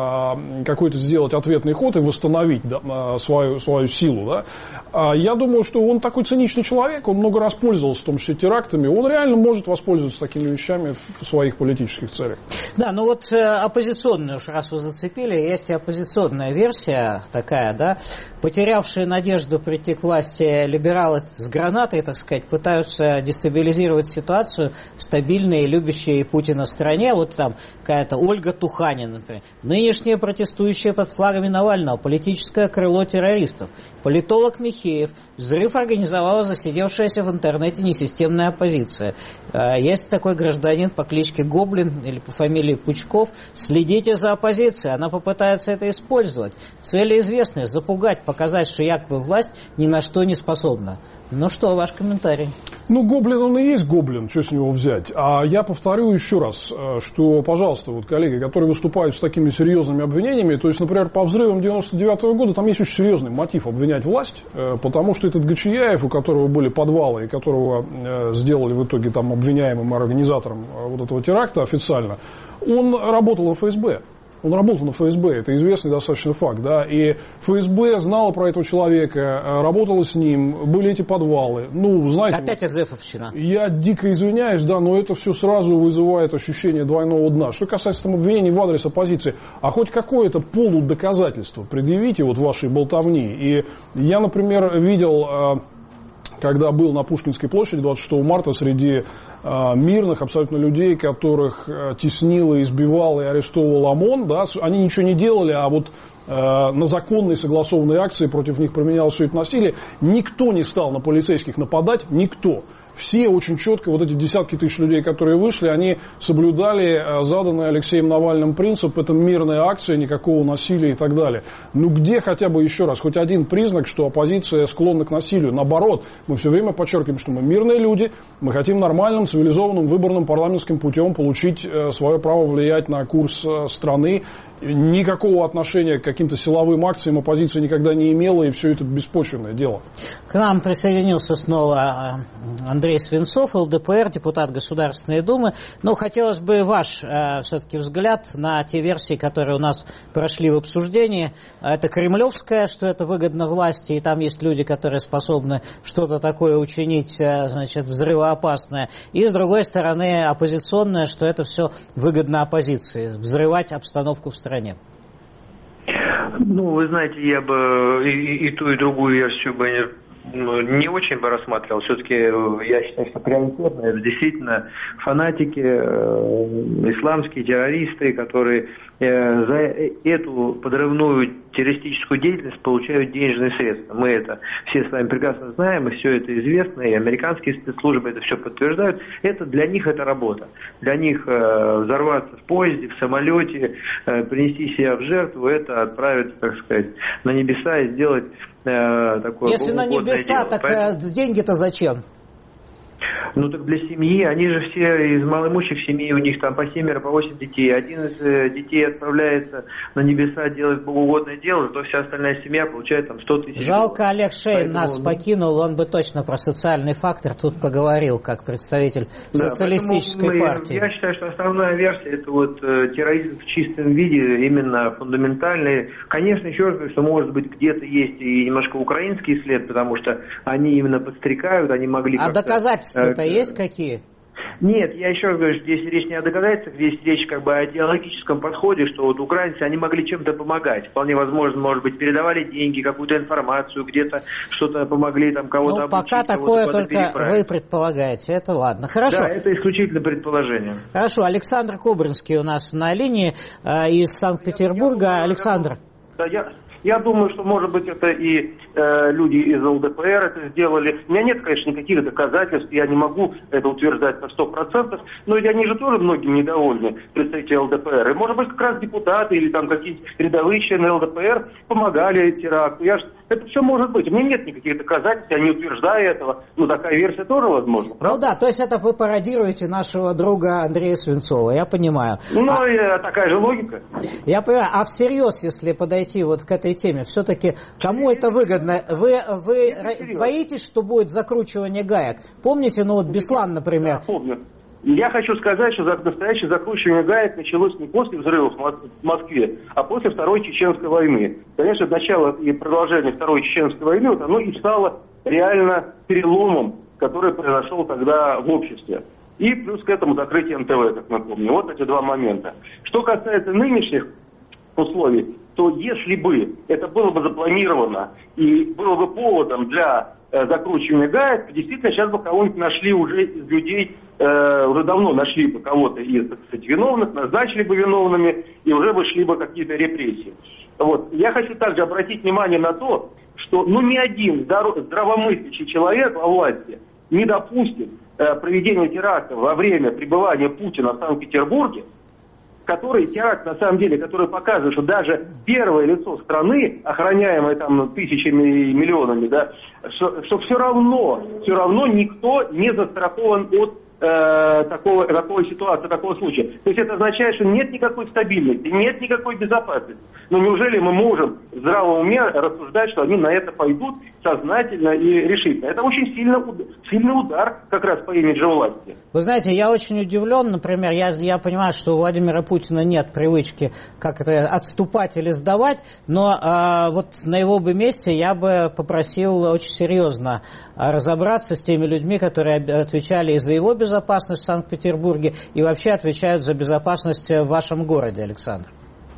э, какой-то сделать ответный ход и восстановить да, свою, свою силу, да. А я думаю, что он такой циничный человек, он много раз пользовался, в том числе терактами, он реально может воспользоваться такими вещами в своих политических целях. Да, ну вот э, оппозиционную, уж раз вы зацепили, есть и оппозиционная версия такая, да, потерявшие надежду прийти к власти либералы с гранатой, так сказать, пытаются дестабилизировать ситуацию в стабильной и любящей Путина стране. Вот там какая-то Ольга Туханин, например. Нынешние протестующие под флагами Навального, политическое крыло террористов. Политолог Михеев. Взрыв организовала засидевшаяся в интернете несистемная оппозиция. Есть такой гражданин по кличке Гоблин или по фамилии Пучков. Следите за оппозицией, она попытается это использовать. Цели известны: запугать, показать, что якобы власть ни на что не способна. Ну что, ваш комментарий? Ну, Гоблин, он и есть Гоблин, что с него взять. А я повторю еще раз, что, пожалуйста, вот коллеги, которые выступают с такими серьезными обвинениями, то есть, например, по взрывам девяносто девятого года, там есть очень серьезный мотив обвинять власть, потому что этот Гачияев, у которого были подвалы, и которого сделали в итоге там обвиняемым организатором вот этого теракта официально, он работал в эф эс бэ. Он работал на эф эс бэ, это известный достаточно факт, да, и эф эс бэ знала про этого человека, работала с ним, были эти подвалы, ну, знаете... Опять эзэфовщина. Я дико извиняюсь, да, но это все сразу вызывает ощущение двойного дна. Что касается там обвинений в адрес оппозиции, а хоть какое-то полудоказательство предъявите вот вашей болтовни. И я, например, видел... когда был на Пушкинской площади двадцать шестого марта среди э, мирных абсолютно людей, которых э, теснил, избивал и арестовывал ОМОН, да, они ничего не делали, а вот на законные согласованные акции против них применялось все это насилие. Никто не стал на полицейских нападать, никто. Все очень четко, вот эти десятки тысяч людей, которые вышли, они соблюдали заданный Алексеем Навальным принцип, это мирная акция, никакого насилия и так далее. Ну где хотя бы еще раз, хоть один признак, что оппозиция склонна к насилию? Наоборот, мы все время подчеркиваем, что мы мирные люди, мы хотим нормальным, цивилизованным, выборным парламентским путем получить свое право влиять на курс страны. Никакого отношения к каким-то силовым акциям оппозиция никогда не имела, и все это беспочвенное дело. К нам присоединился снова Андрей Свинцов, ЛДПР, депутат Государственной Думы. Ну, хотелось бы ваш э, все-таки взгляд на те версии, которые у нас прошли в обсуждении. Это кремлевская, что это выгодно власти, и там есть люди, которые способны что-то такое учинить, э, значит, взрывоопасное. И, с другой стороны, оппозиционная, что это все выгодно оппозиции, взрывать обстановку в стране. Ну, вы знаете, я бы и, и ту, и другую версию бы не, не очень бы рассматривал. Все-таки я считаю, что приоритетно это действительно фанатики, э, исламские террористы, которые э, за эту подрывную террористическую деятельность получают денежные средства. Мы это все с вами прекрасно знаем, и все это известно, и американские спецслужбы это все подтверждают. Это для них это работа. Для них э, взорваться в поезде, в самолете, э, принести себя в жертву, это отправиться, так сказать, на небеса и сделать э, такое. Если на небеса, дело. Так Поэтому... деньги-то зачем? Ну так для семьи, они же все из малоимущих семей, у них там по семеро, по восемь детей. Один из э, детей отправляется на небеса делать богоугодное дело, зато вся остальная семья получает там сто тысяч. Жалко, долларов. Олег Шейн Поэтому, нас ну... покинул, он бы точно про социальный фактор тут поговорил, как представитель да, социалистической мы, партии. Я считаю, что основная версия это вот э, терроризм в чистом виде, именно фундаментальный. Конечно, еще раз говорю, что может быть где-то есть и немножко украинский след, потому что они именно подстрекают, они могли А доказательства-то э, есть какие? Нет, я еще раз говорю, что здесь речь не о доказательствах, здесь речь как бы о идеологическом подходе, что вот украинцы, они могли чем-то помогать. Вполне возможно, может быть, передавали деньги, какую-то информацию, где-то что-то помогли, там кого-то ну, обучить. Пока такое только вы предполагаете, это ладно. Хорошо. Да, это исключительно предположение. Хорошо, Александр Кубринский у нас на линии э, из Санкт-Петербурга. Александр. Да, я... Я думаю, что, может быть, это и э, люди из ЛДПР это сделали. У меня нет, конечно, никаких доказательств, я не могу это утверждать на сто процентов, но они же тоже многим недовольны, представители ЛДПР. И, может быть, как раз депутаты или там какие-то рядовые члены ЛДПР помогали теракту. Я ж... Это все может быть. У меня нет никаких доказательств, я не утверждаю этого. Но такая версия тоже возможна, правда? Ну да, то есть это вы пародируете нашего друга Андрея Свинцова, я понимаю. Ну, а... и такая же логика. Я понимаю, а всерьез, если подойти вот к этой теме, все-таки кому это выгодно? Вы, вы боитесь, что будет закручивание гаек? Помните, ну вот Беслан, например? Да, помню. Я хочу сказать, что настоящее закручивание гаек началось не после взрывов в Москве, а после Второй Чеченской войны. Конечно, начало и продолжение Второй Чеченской войны, вот оно и стало реально переломом, который произошел тогда в обществе. И плюс к этому закрытие эн тэ вэ, как мы помним. Вот эти два момента. Что касается нынешних условий, то если бы это было бы запланировано и было бы поводом для э, закручивания гаек, действительно сейчас бы кого-нибудь нашли уже из людей, э, уже давно нашли бы кого-то из, так сказать, виновных, назначили бы виновными и уже бы шли бы какие-то репрессии. Вот. Я хочу также обратить внимание на то, что ну, ни один здравомыслящий человек во власти не допустит э, проведения теракта во время пребывания Путина в Санкт-Петербурге, который теракт, на самом деле, который показывает, что даже первое лицо страны, охраняемое там тысячами и миллионами, да, что, что все равно, все равно никто не застрахован от э, такого, такой ситуации, такого случая. То есть это означает, что нет никакой стабильности, нет никакой безопасности. Но неужели мы можем в здравом уме рассуждать, что они на это пойдут сознательно и решительно? Это очень сильно, сильный удар как раз по имиджу власти. Вы знаете, я очень удивлен, например, я, я понимаю, что у Владимира Путина нет привычки как это отступать или сдавать, но э, вот на его бы месте я бы попросил очень серьезно разобраться с теми людьми, которые отвечали и за его безопасность в Санкт-Петербурге, и вообще отвечают за безопасность в вашем городе, Александр.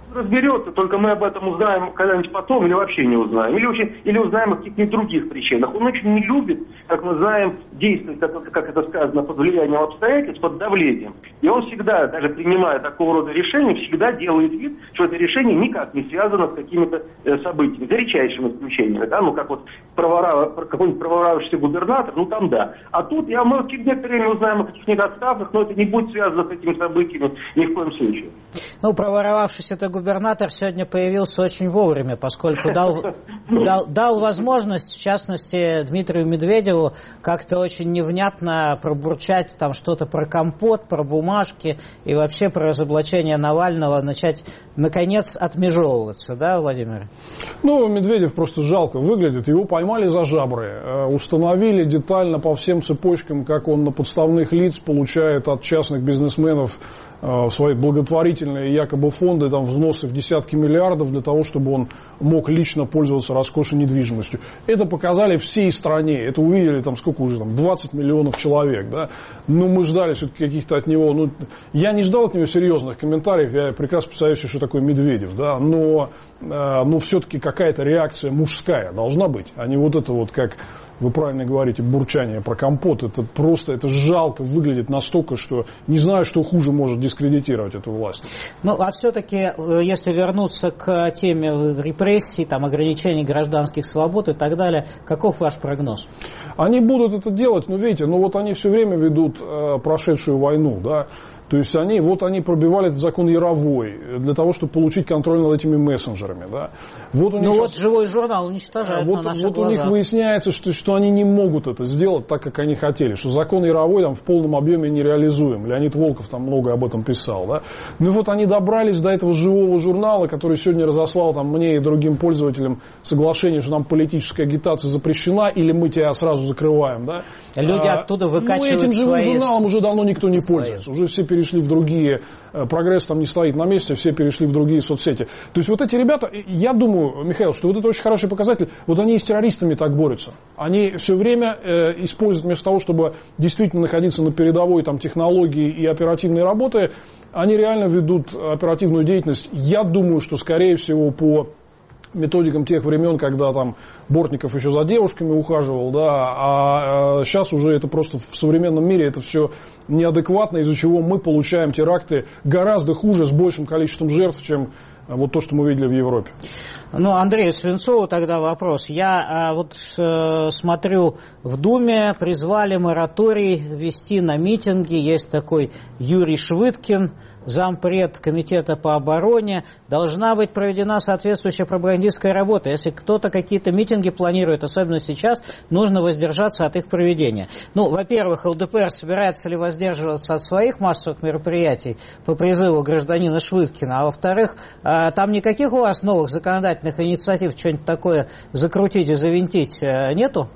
разберется, только мы об этом узнаем когда-нибудь потом или вообще не узнаем. Или, очень, или узнаем о каких-нибудь других причинах. Он очень не любит, как мы знаем, действовать, как, как это сказано, под влиянием обстоятельств, под давлением. И он всегда, даже принимая такого рода решения, всегда делает вид, что это решение никак не связано с какими-то э, событиями, за редчайшими исключениями. Да? Ну, как вот проворав... какой-нибудь проворавшийся губернатор, ну там да. А тут я, мы через некоторое время узнаем о каких-нибудь отставках, но это не будет связано с этими событиями ни в коем случае. Ну, проворовавшийся-то губернатор сегодня появился очень вовремя, поскольку дал, дал, дал возможность, в частности, Дмитрию Медведеву как-то очень невнятно пробурчать там что-то про компот, про бумажки и вообще про разоблачение Навального, начать, наконец, отмежевываться, да, Владимир? Ну, Медведев просто жалко выглядит. Его поймали за жабры, установили детально по всем цепочкам, как он на подставных лиц получает от частных бизнесменов в свои благотворительные якобы фонды, там, взносы в десятки миллиардов для того, чтобы он мог лично пользоваться роскошной недвижимостью. Это показали всей стране. Это увидели там сколько уже, там, двадцать миллионов человек. Да? Ну, мы ждали все-таки каких-то от него... Ну, я не ждал от него серьезных комментариев. Я прекрасно представляю себе, что такое Медведев. Да? Но, э, но все-таки какая-то реакция мужская должна быть. А не вот это вот, как вы правильно говорите, бурчание про компот. Это просто, это жалко выглядит настолько, что не знаю, что хуже может дискредитировать эту власть. Ну, а все-таки, если вернуться к теме репрессий, там, ограничений гражданских свобод и так далее, каков ваш прогноз? Они будут это делать, но видите, ну вот они все время ведут э, прошедшую войну, да. То есть они, вот они пробивали этот закон Яровой для того, чтобы получить контроль над этими мессенджерами. Да? Вот у них ну сейчас... вот живой журнал уничтожают вот, на наших вот глазах. У них выясняется, что, что они не могут это сделать так, как они хотели. Что закон Яровой там в полном объеме нереализуем. Леонид Волков там много об этом писал. Да? Ну вот они добрались до этого живого журнала, который сегодня разослал там, мне и другим пользователям соглашение, что нам политическая агитация запрещена, или мы тебя сразу закрываем. Да? Люди а, оттуда выкачивают ну, этим живым свои... журналом уже давно никто не свои. пользуется. Уже все перешли в другие, прогресс там не стоит на месте, все перешли в другие соцсети. То есть вот эти ребята, я думаю, Михаил, что вот это очень хороший показатель, вот они и с террористами так борются. Они все время э, используют вместо того, чтобы действительно находиться на передовой там, технологии и оперативной работы, они реально ведут оперативную деятельность. Я думаю, что скорее всего по методикам тех времен, когда там Бортников еще за девушками ухаживал, да, а, а сейчас уже это просто в современном мире это все неадекватно, из-за чего мы получаем теракты гораздо хуже, с большим количеством жертв, чем вот то, что мы видели в Европе. Ну, Андрею Свинцову тогда вопрос. Я а, вот э, смотрю, в Думе призвали мораторий ввести на митинги. Есть такой Юрий Швыдкин, зампред комитета по обороне. Должна быть проведена соответствующая пропагандистская работа. Если кто-то какие-то митинги планирует, особенно сейчас, нужно воздержаться от их проведения. Ну, во-первых, ЛДПР собирается ли воздерживаться от своих массовых мероприятий по призыву гражданина Швыдкина, а во-вторых, э, там никаких у вас новых законодательных инициатив, что-нибудь такое закрутить и завинтить нету?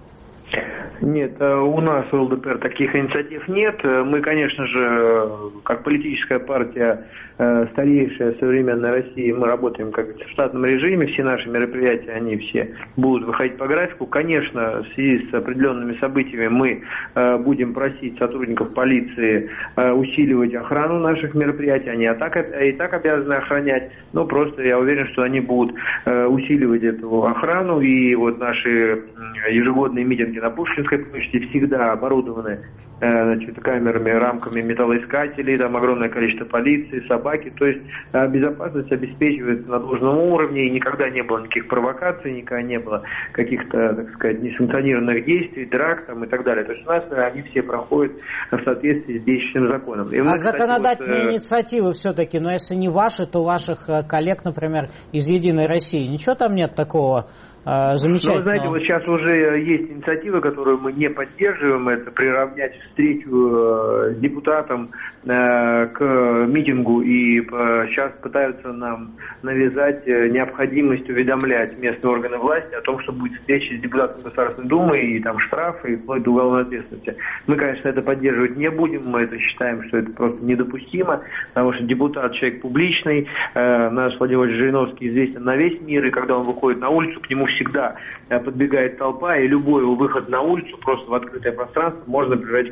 Нет, у нас в ЛДПР таких инициатив нет. Мы, конечно же, как политическая партия, старейшая современная России, мы работаем как в штатном режиме. Все наши мероприятия, они все будут выходить по графику. Конечно, в связи с определенными событиями мы будем просить сотрудников полиции усиливать охрану наших мероприятий. Они и так, и так обязаны охранять, но просто я уверен, что они будут усиливать эту охрану. И вот наши ежегодные митинги на Пушкинской площади всегда оборудованы значит, камерами, рамками металлоискателей, там огромное количество полиции, собаки. То есть безопасность обеспечивается на должном уровне, и никогда не было никаких провокаций, никогда не было каких-то, так сказать, несанкционированных действий, драк там, и так далее. То есть у нас они все проходят в соответствии с действующим законом. И мы, а кстати, законодательные вот, инициативы все-таки, но если не ваши, то ваших коллег, например, из «Единой России», ничего там нет такого? Замечательно. Ну, вы знаете, вот сейчас уже есть инициативы, которые мы не поддерживаем. Это приравнять встречу с депутатом к митингу. И сейчас пытаются нам навязать необходимость уведомлять местные органы власти о том, что будет встреча с депутатом Государственной Думы и там штрафы, и вплоть до уголовной ответственности. Мы, конечно, это поддерживать не будем. Мы это считаем, что это просто недопустимо, потому что депутат человек публичный. Наш Владимир Жириновский известен на весь мир, и когда он выходит на улицу, к нему всегда подбегает толпа, и любой его выход на улицу, просто в открытое пространство, можно превратить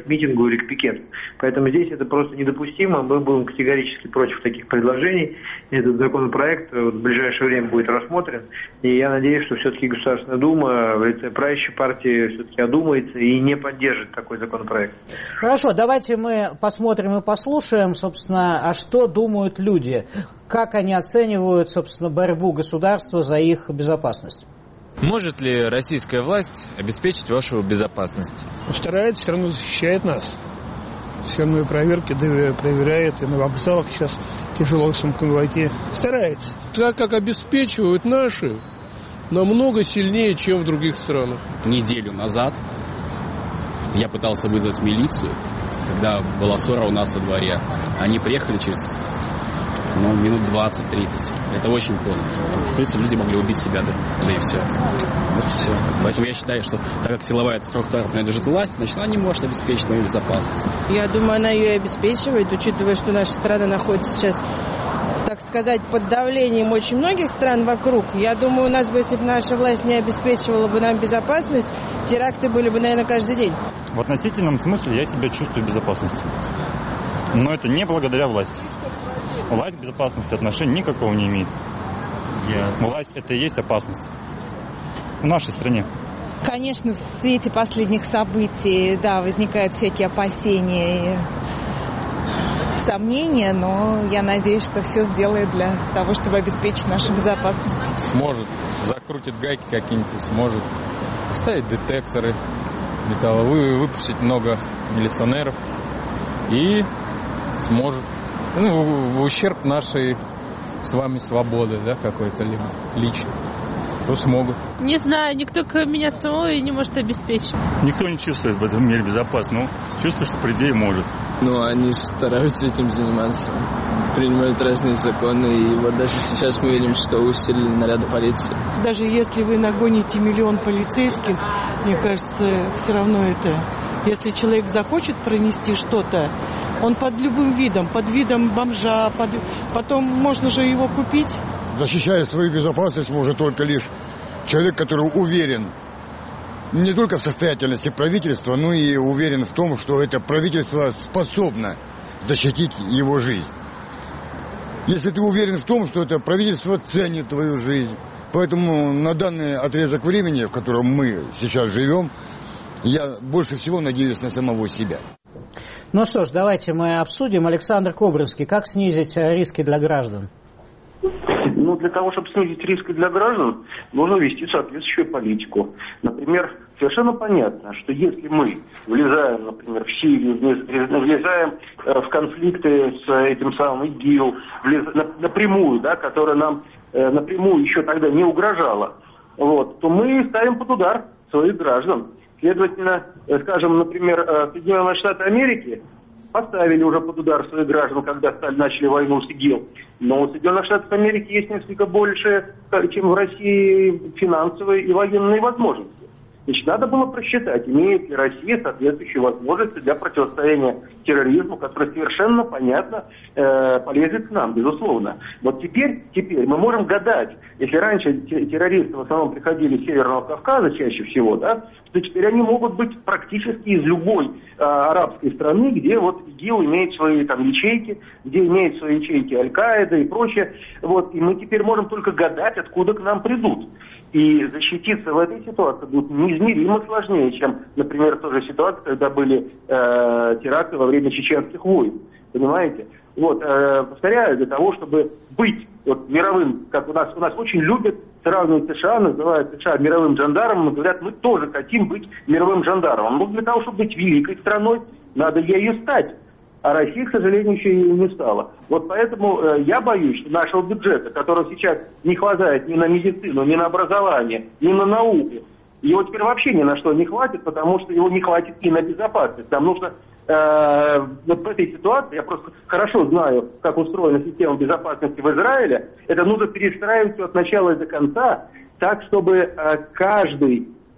к митингу или к пикету. Поэтому здесь это просто недопустимо. Мы будем категорически против таких предложений. Этот законопроект в ближайшее время будет рассмотрен. И я надеюсь, что все-таки Государственная Дума в лице правящей партии все-таки одумается и не поддержит такой законопроект. Хорошо, давайте мы посмотрим и послушаем, собственно, а что думают люди, как они оценивают, собственно, борьбу государства за их безопасность. Может ли российская власть обеспечить вашу безопасность? Старается, все равно защищает нас. Все равно и проверки проверяет, и на вокзалах сейчас тяжело сумками войти. Старается. Так как обеспечивают наши, намного сильнее, чем в других странах. Неделю назад я пытался вызвать милицию, когда была ссора у нас во дворе. Они приехали через ну, минут двадцать-тридцать. Это очень поздно. В принципе, люди могли убить себя, да, да и все. Вот и все. Поэтому я считаю, что так как силовая структура принадлежит власти, значит, она не может обеспечить мою безопасность. Я думаю, она ее и обеспечивает, учитывая, что наша страна находится сейчас, так сказать, под давлением очень многих стран вокруг. Я думаю, у нас бы, если бы наша власть не обеспечивала бы нам безопасность, теракты были бы, наверное, каждый день. В относительном смысле я себя чувствую в безопасности. Но это не благодаря власти. Власть к безопасности отношения никакого не имеет. Yes. Власть – это и есть опасность в нашей стране. Конечно, в свете последних событий, да, возникают всякие опасения и сомнения, но я надеюсь, что все сделает для того, чтобы обеспечить нашу безопасность. Сможет, закрутит гайки какие-нибудь, сможет поставить детекторы металловые, выпустить много милиционеров и сможет. Ну, в ущерб нашей с вами свободы, да, какой-то либо лично. То смогут. Не знаю, никто кроме меня самого и не может обеспечить. Никто не чувствует в этом мире безопасно, но чувствует, что по идее может. Ну, они стараются этим заниматься, принимают разные законы, и вот даже сейчас мы видим, что усилили наряды полиции. Даже если вы нагоните миллион полицейских, мне кажется, все равно это... Если человек захочет пронести что-то, он под любым видом, под видом бомжа, под... потом можно же его купить. Защищая свою безопасность может только лишь человек, который уверен не только в состоятельности правительства, но и уверен в том, что это правительство способно защитить его жизнь. Если ты уверен в том, что это правительство ценит твою жизнь, поэтому на данный отрезок времени, в котором мы сейчас живем, я больше всего надеюсь на самого себя. Ну что ж, давайте мы обсудим. Александр Кобринский, как снизить риски для граждан? Ну, для того, чтобы снизить риски для граждан, нужно вести соответствующую политику. Например, совершенно понятно, что если мы влезаем, например, в Сирию, влезаем в конфликты с этим самым ИГИЛ, напрямую, да, которая нам напрямую еще тогда не угрожала, вот, то мы ставим под удар своих граждан. Следовательно, скажем, например, Соединенные Штаты Америки поставили уже под удар своих граждан, когда стали, начали войну с ИГИЛ. Но у Соединенных Штатов Америки есть несколько больше, чем в России, финансовые и военные возможности. Значит, надо было просчитать, имеет ли Россия соответствующие возможности для противостояния терроризму, который совершенно понятно э, полезет к нам, безусловно. Вот теперь, теперь мы можем гадать, если раньше террористы в основном приходили с Северного Кавказа чаще всего, да, то теперь они могут быть практически из любой э, арабской страны, где вот ИГИЛ имеет свои там ячейки, где имеет свои ячейки Аль-Каида и прочее. Вот, и мы теперь можем только гадать, откуда к нам придут. И защититься в этой ситуации будет неизмеримо сложнее, чем, например, та же ситуация, когда были э, теракты во время чеченских войн. Понимаете? Вот, э, повторяю, для того, чтобы быть вот, мировым, как у нас, у нас очень любят сравнивать США, называют США мировым жандармом, и говорят, мы тоже хотим быть мировым жандармом. Но для того, чтобы быть великой страной, надо ею стать. А Россия, к сожалению, еще и не стала. Вот поэтому э, я боюсь, что нашего бюджета, которого сейчас не хватает ни на медицину, ни на образование, ни на науку, его теперь вообще ни на что не хватит, потому что его не хватит и на безопасность. Нам нужно э, вот в этой ситуации, я просто хорошо знаю, как устроена система безопасности в Израиле, это нужно перестраивать все от начала и до конца, так, чтобы э, каждый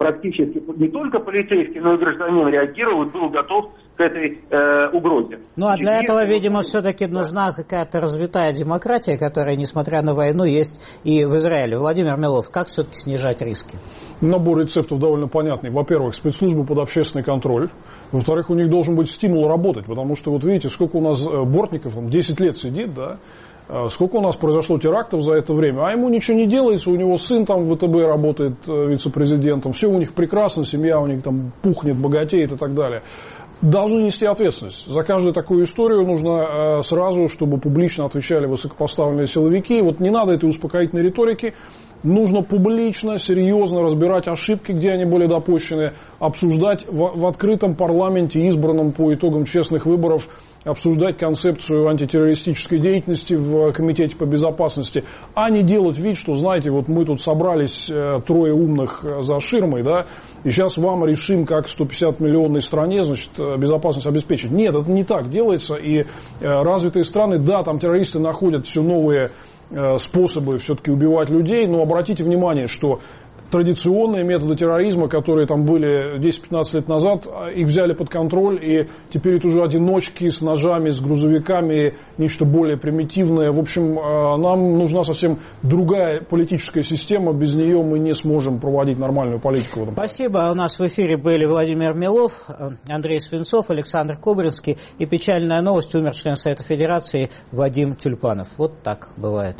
практически не только полицейский, но и гражданин реагировал и был готов к этой э, угрозе. Ну а для и этого, если... видимо, все-таки нужна какая-то развитая демократия, которая, несмотря на войну, есть и в Израиле. Владимир Милов, как все-таки снижать риски? Набор рецептов довольно понятный. Во-первых, спецслужбы под общественный контроль. Во-вторых, у них должен быть стимул работать, потому что, вот видите, сколько у нас бортников, там, десять лет сидит, да, сколько у нас произошло терактов за это время, а ему ничего не делается, у него сын там в ВТБ работает вице-президентом, все у них прекрасно, семья у них там пухнет, богатеет и так далее. Должны нести ответственность. За каждую такую историю нужно сразу, чтобы публично отвечали высокопоставленные силовики. Вот не надо этой успокоительной риторики. Нужно публично, серьезно разбирать ошибки, где они были допущены, обсуждать в, в открытом парламенте, избранном по итогам честных выборов, обсуждать концепцию антитеррористической деятельности в Комитете по безопасности, а не делать вид, что, знаете, вот мы тут собрались э, трое умных э, за ширмой, да, и сейчас вам решим, как в сто пятьдесят миллионной стране, значит, безопасность обеспечить. Нет, это не так делается, и э, развитые страны, да, там террористы находят все новые способы все-таки убивать людей, но обратите внимание, что традиционные методы терроризма, которые там были десять-пятнадцать лет назад, их взяли под контроль, и теперь это уже одиночки с ножами, с грузовиками, нечто более примитивное. В общем, нам нужна совсем другая политическая система, без нее мы не сможем проводить нормальную политику. Спасибо. У нас в эфире были Владимир Милов, Андрей Свинцов, Александр Кобринский, и печальная новость: умер член Совета Федерации Вадим Тюльпанов. Вот так бывает.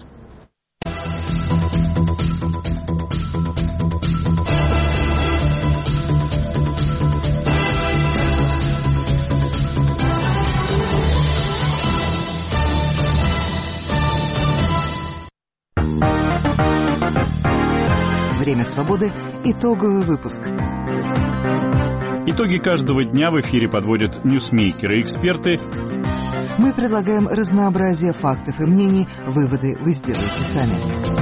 Время свободы. Итоговый выпуск. Итоги каждого дня в эфире подводят ньюсмейкеры и эксперты. Мы предлагаем разнообразие фактов и мнений. Выводы вы сделаете сами.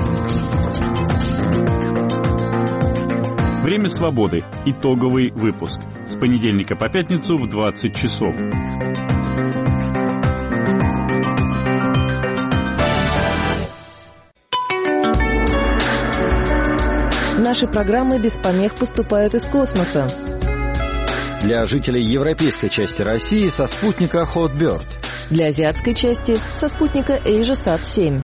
Время свободы. Итоговый выпуск. С понедельника по пятницу в двадцать часов. Наши программы без помех поступают из космоса. Для жителей европейской части России со спутника Hotbird. Для азиатской части со спутника AsiaSat семь.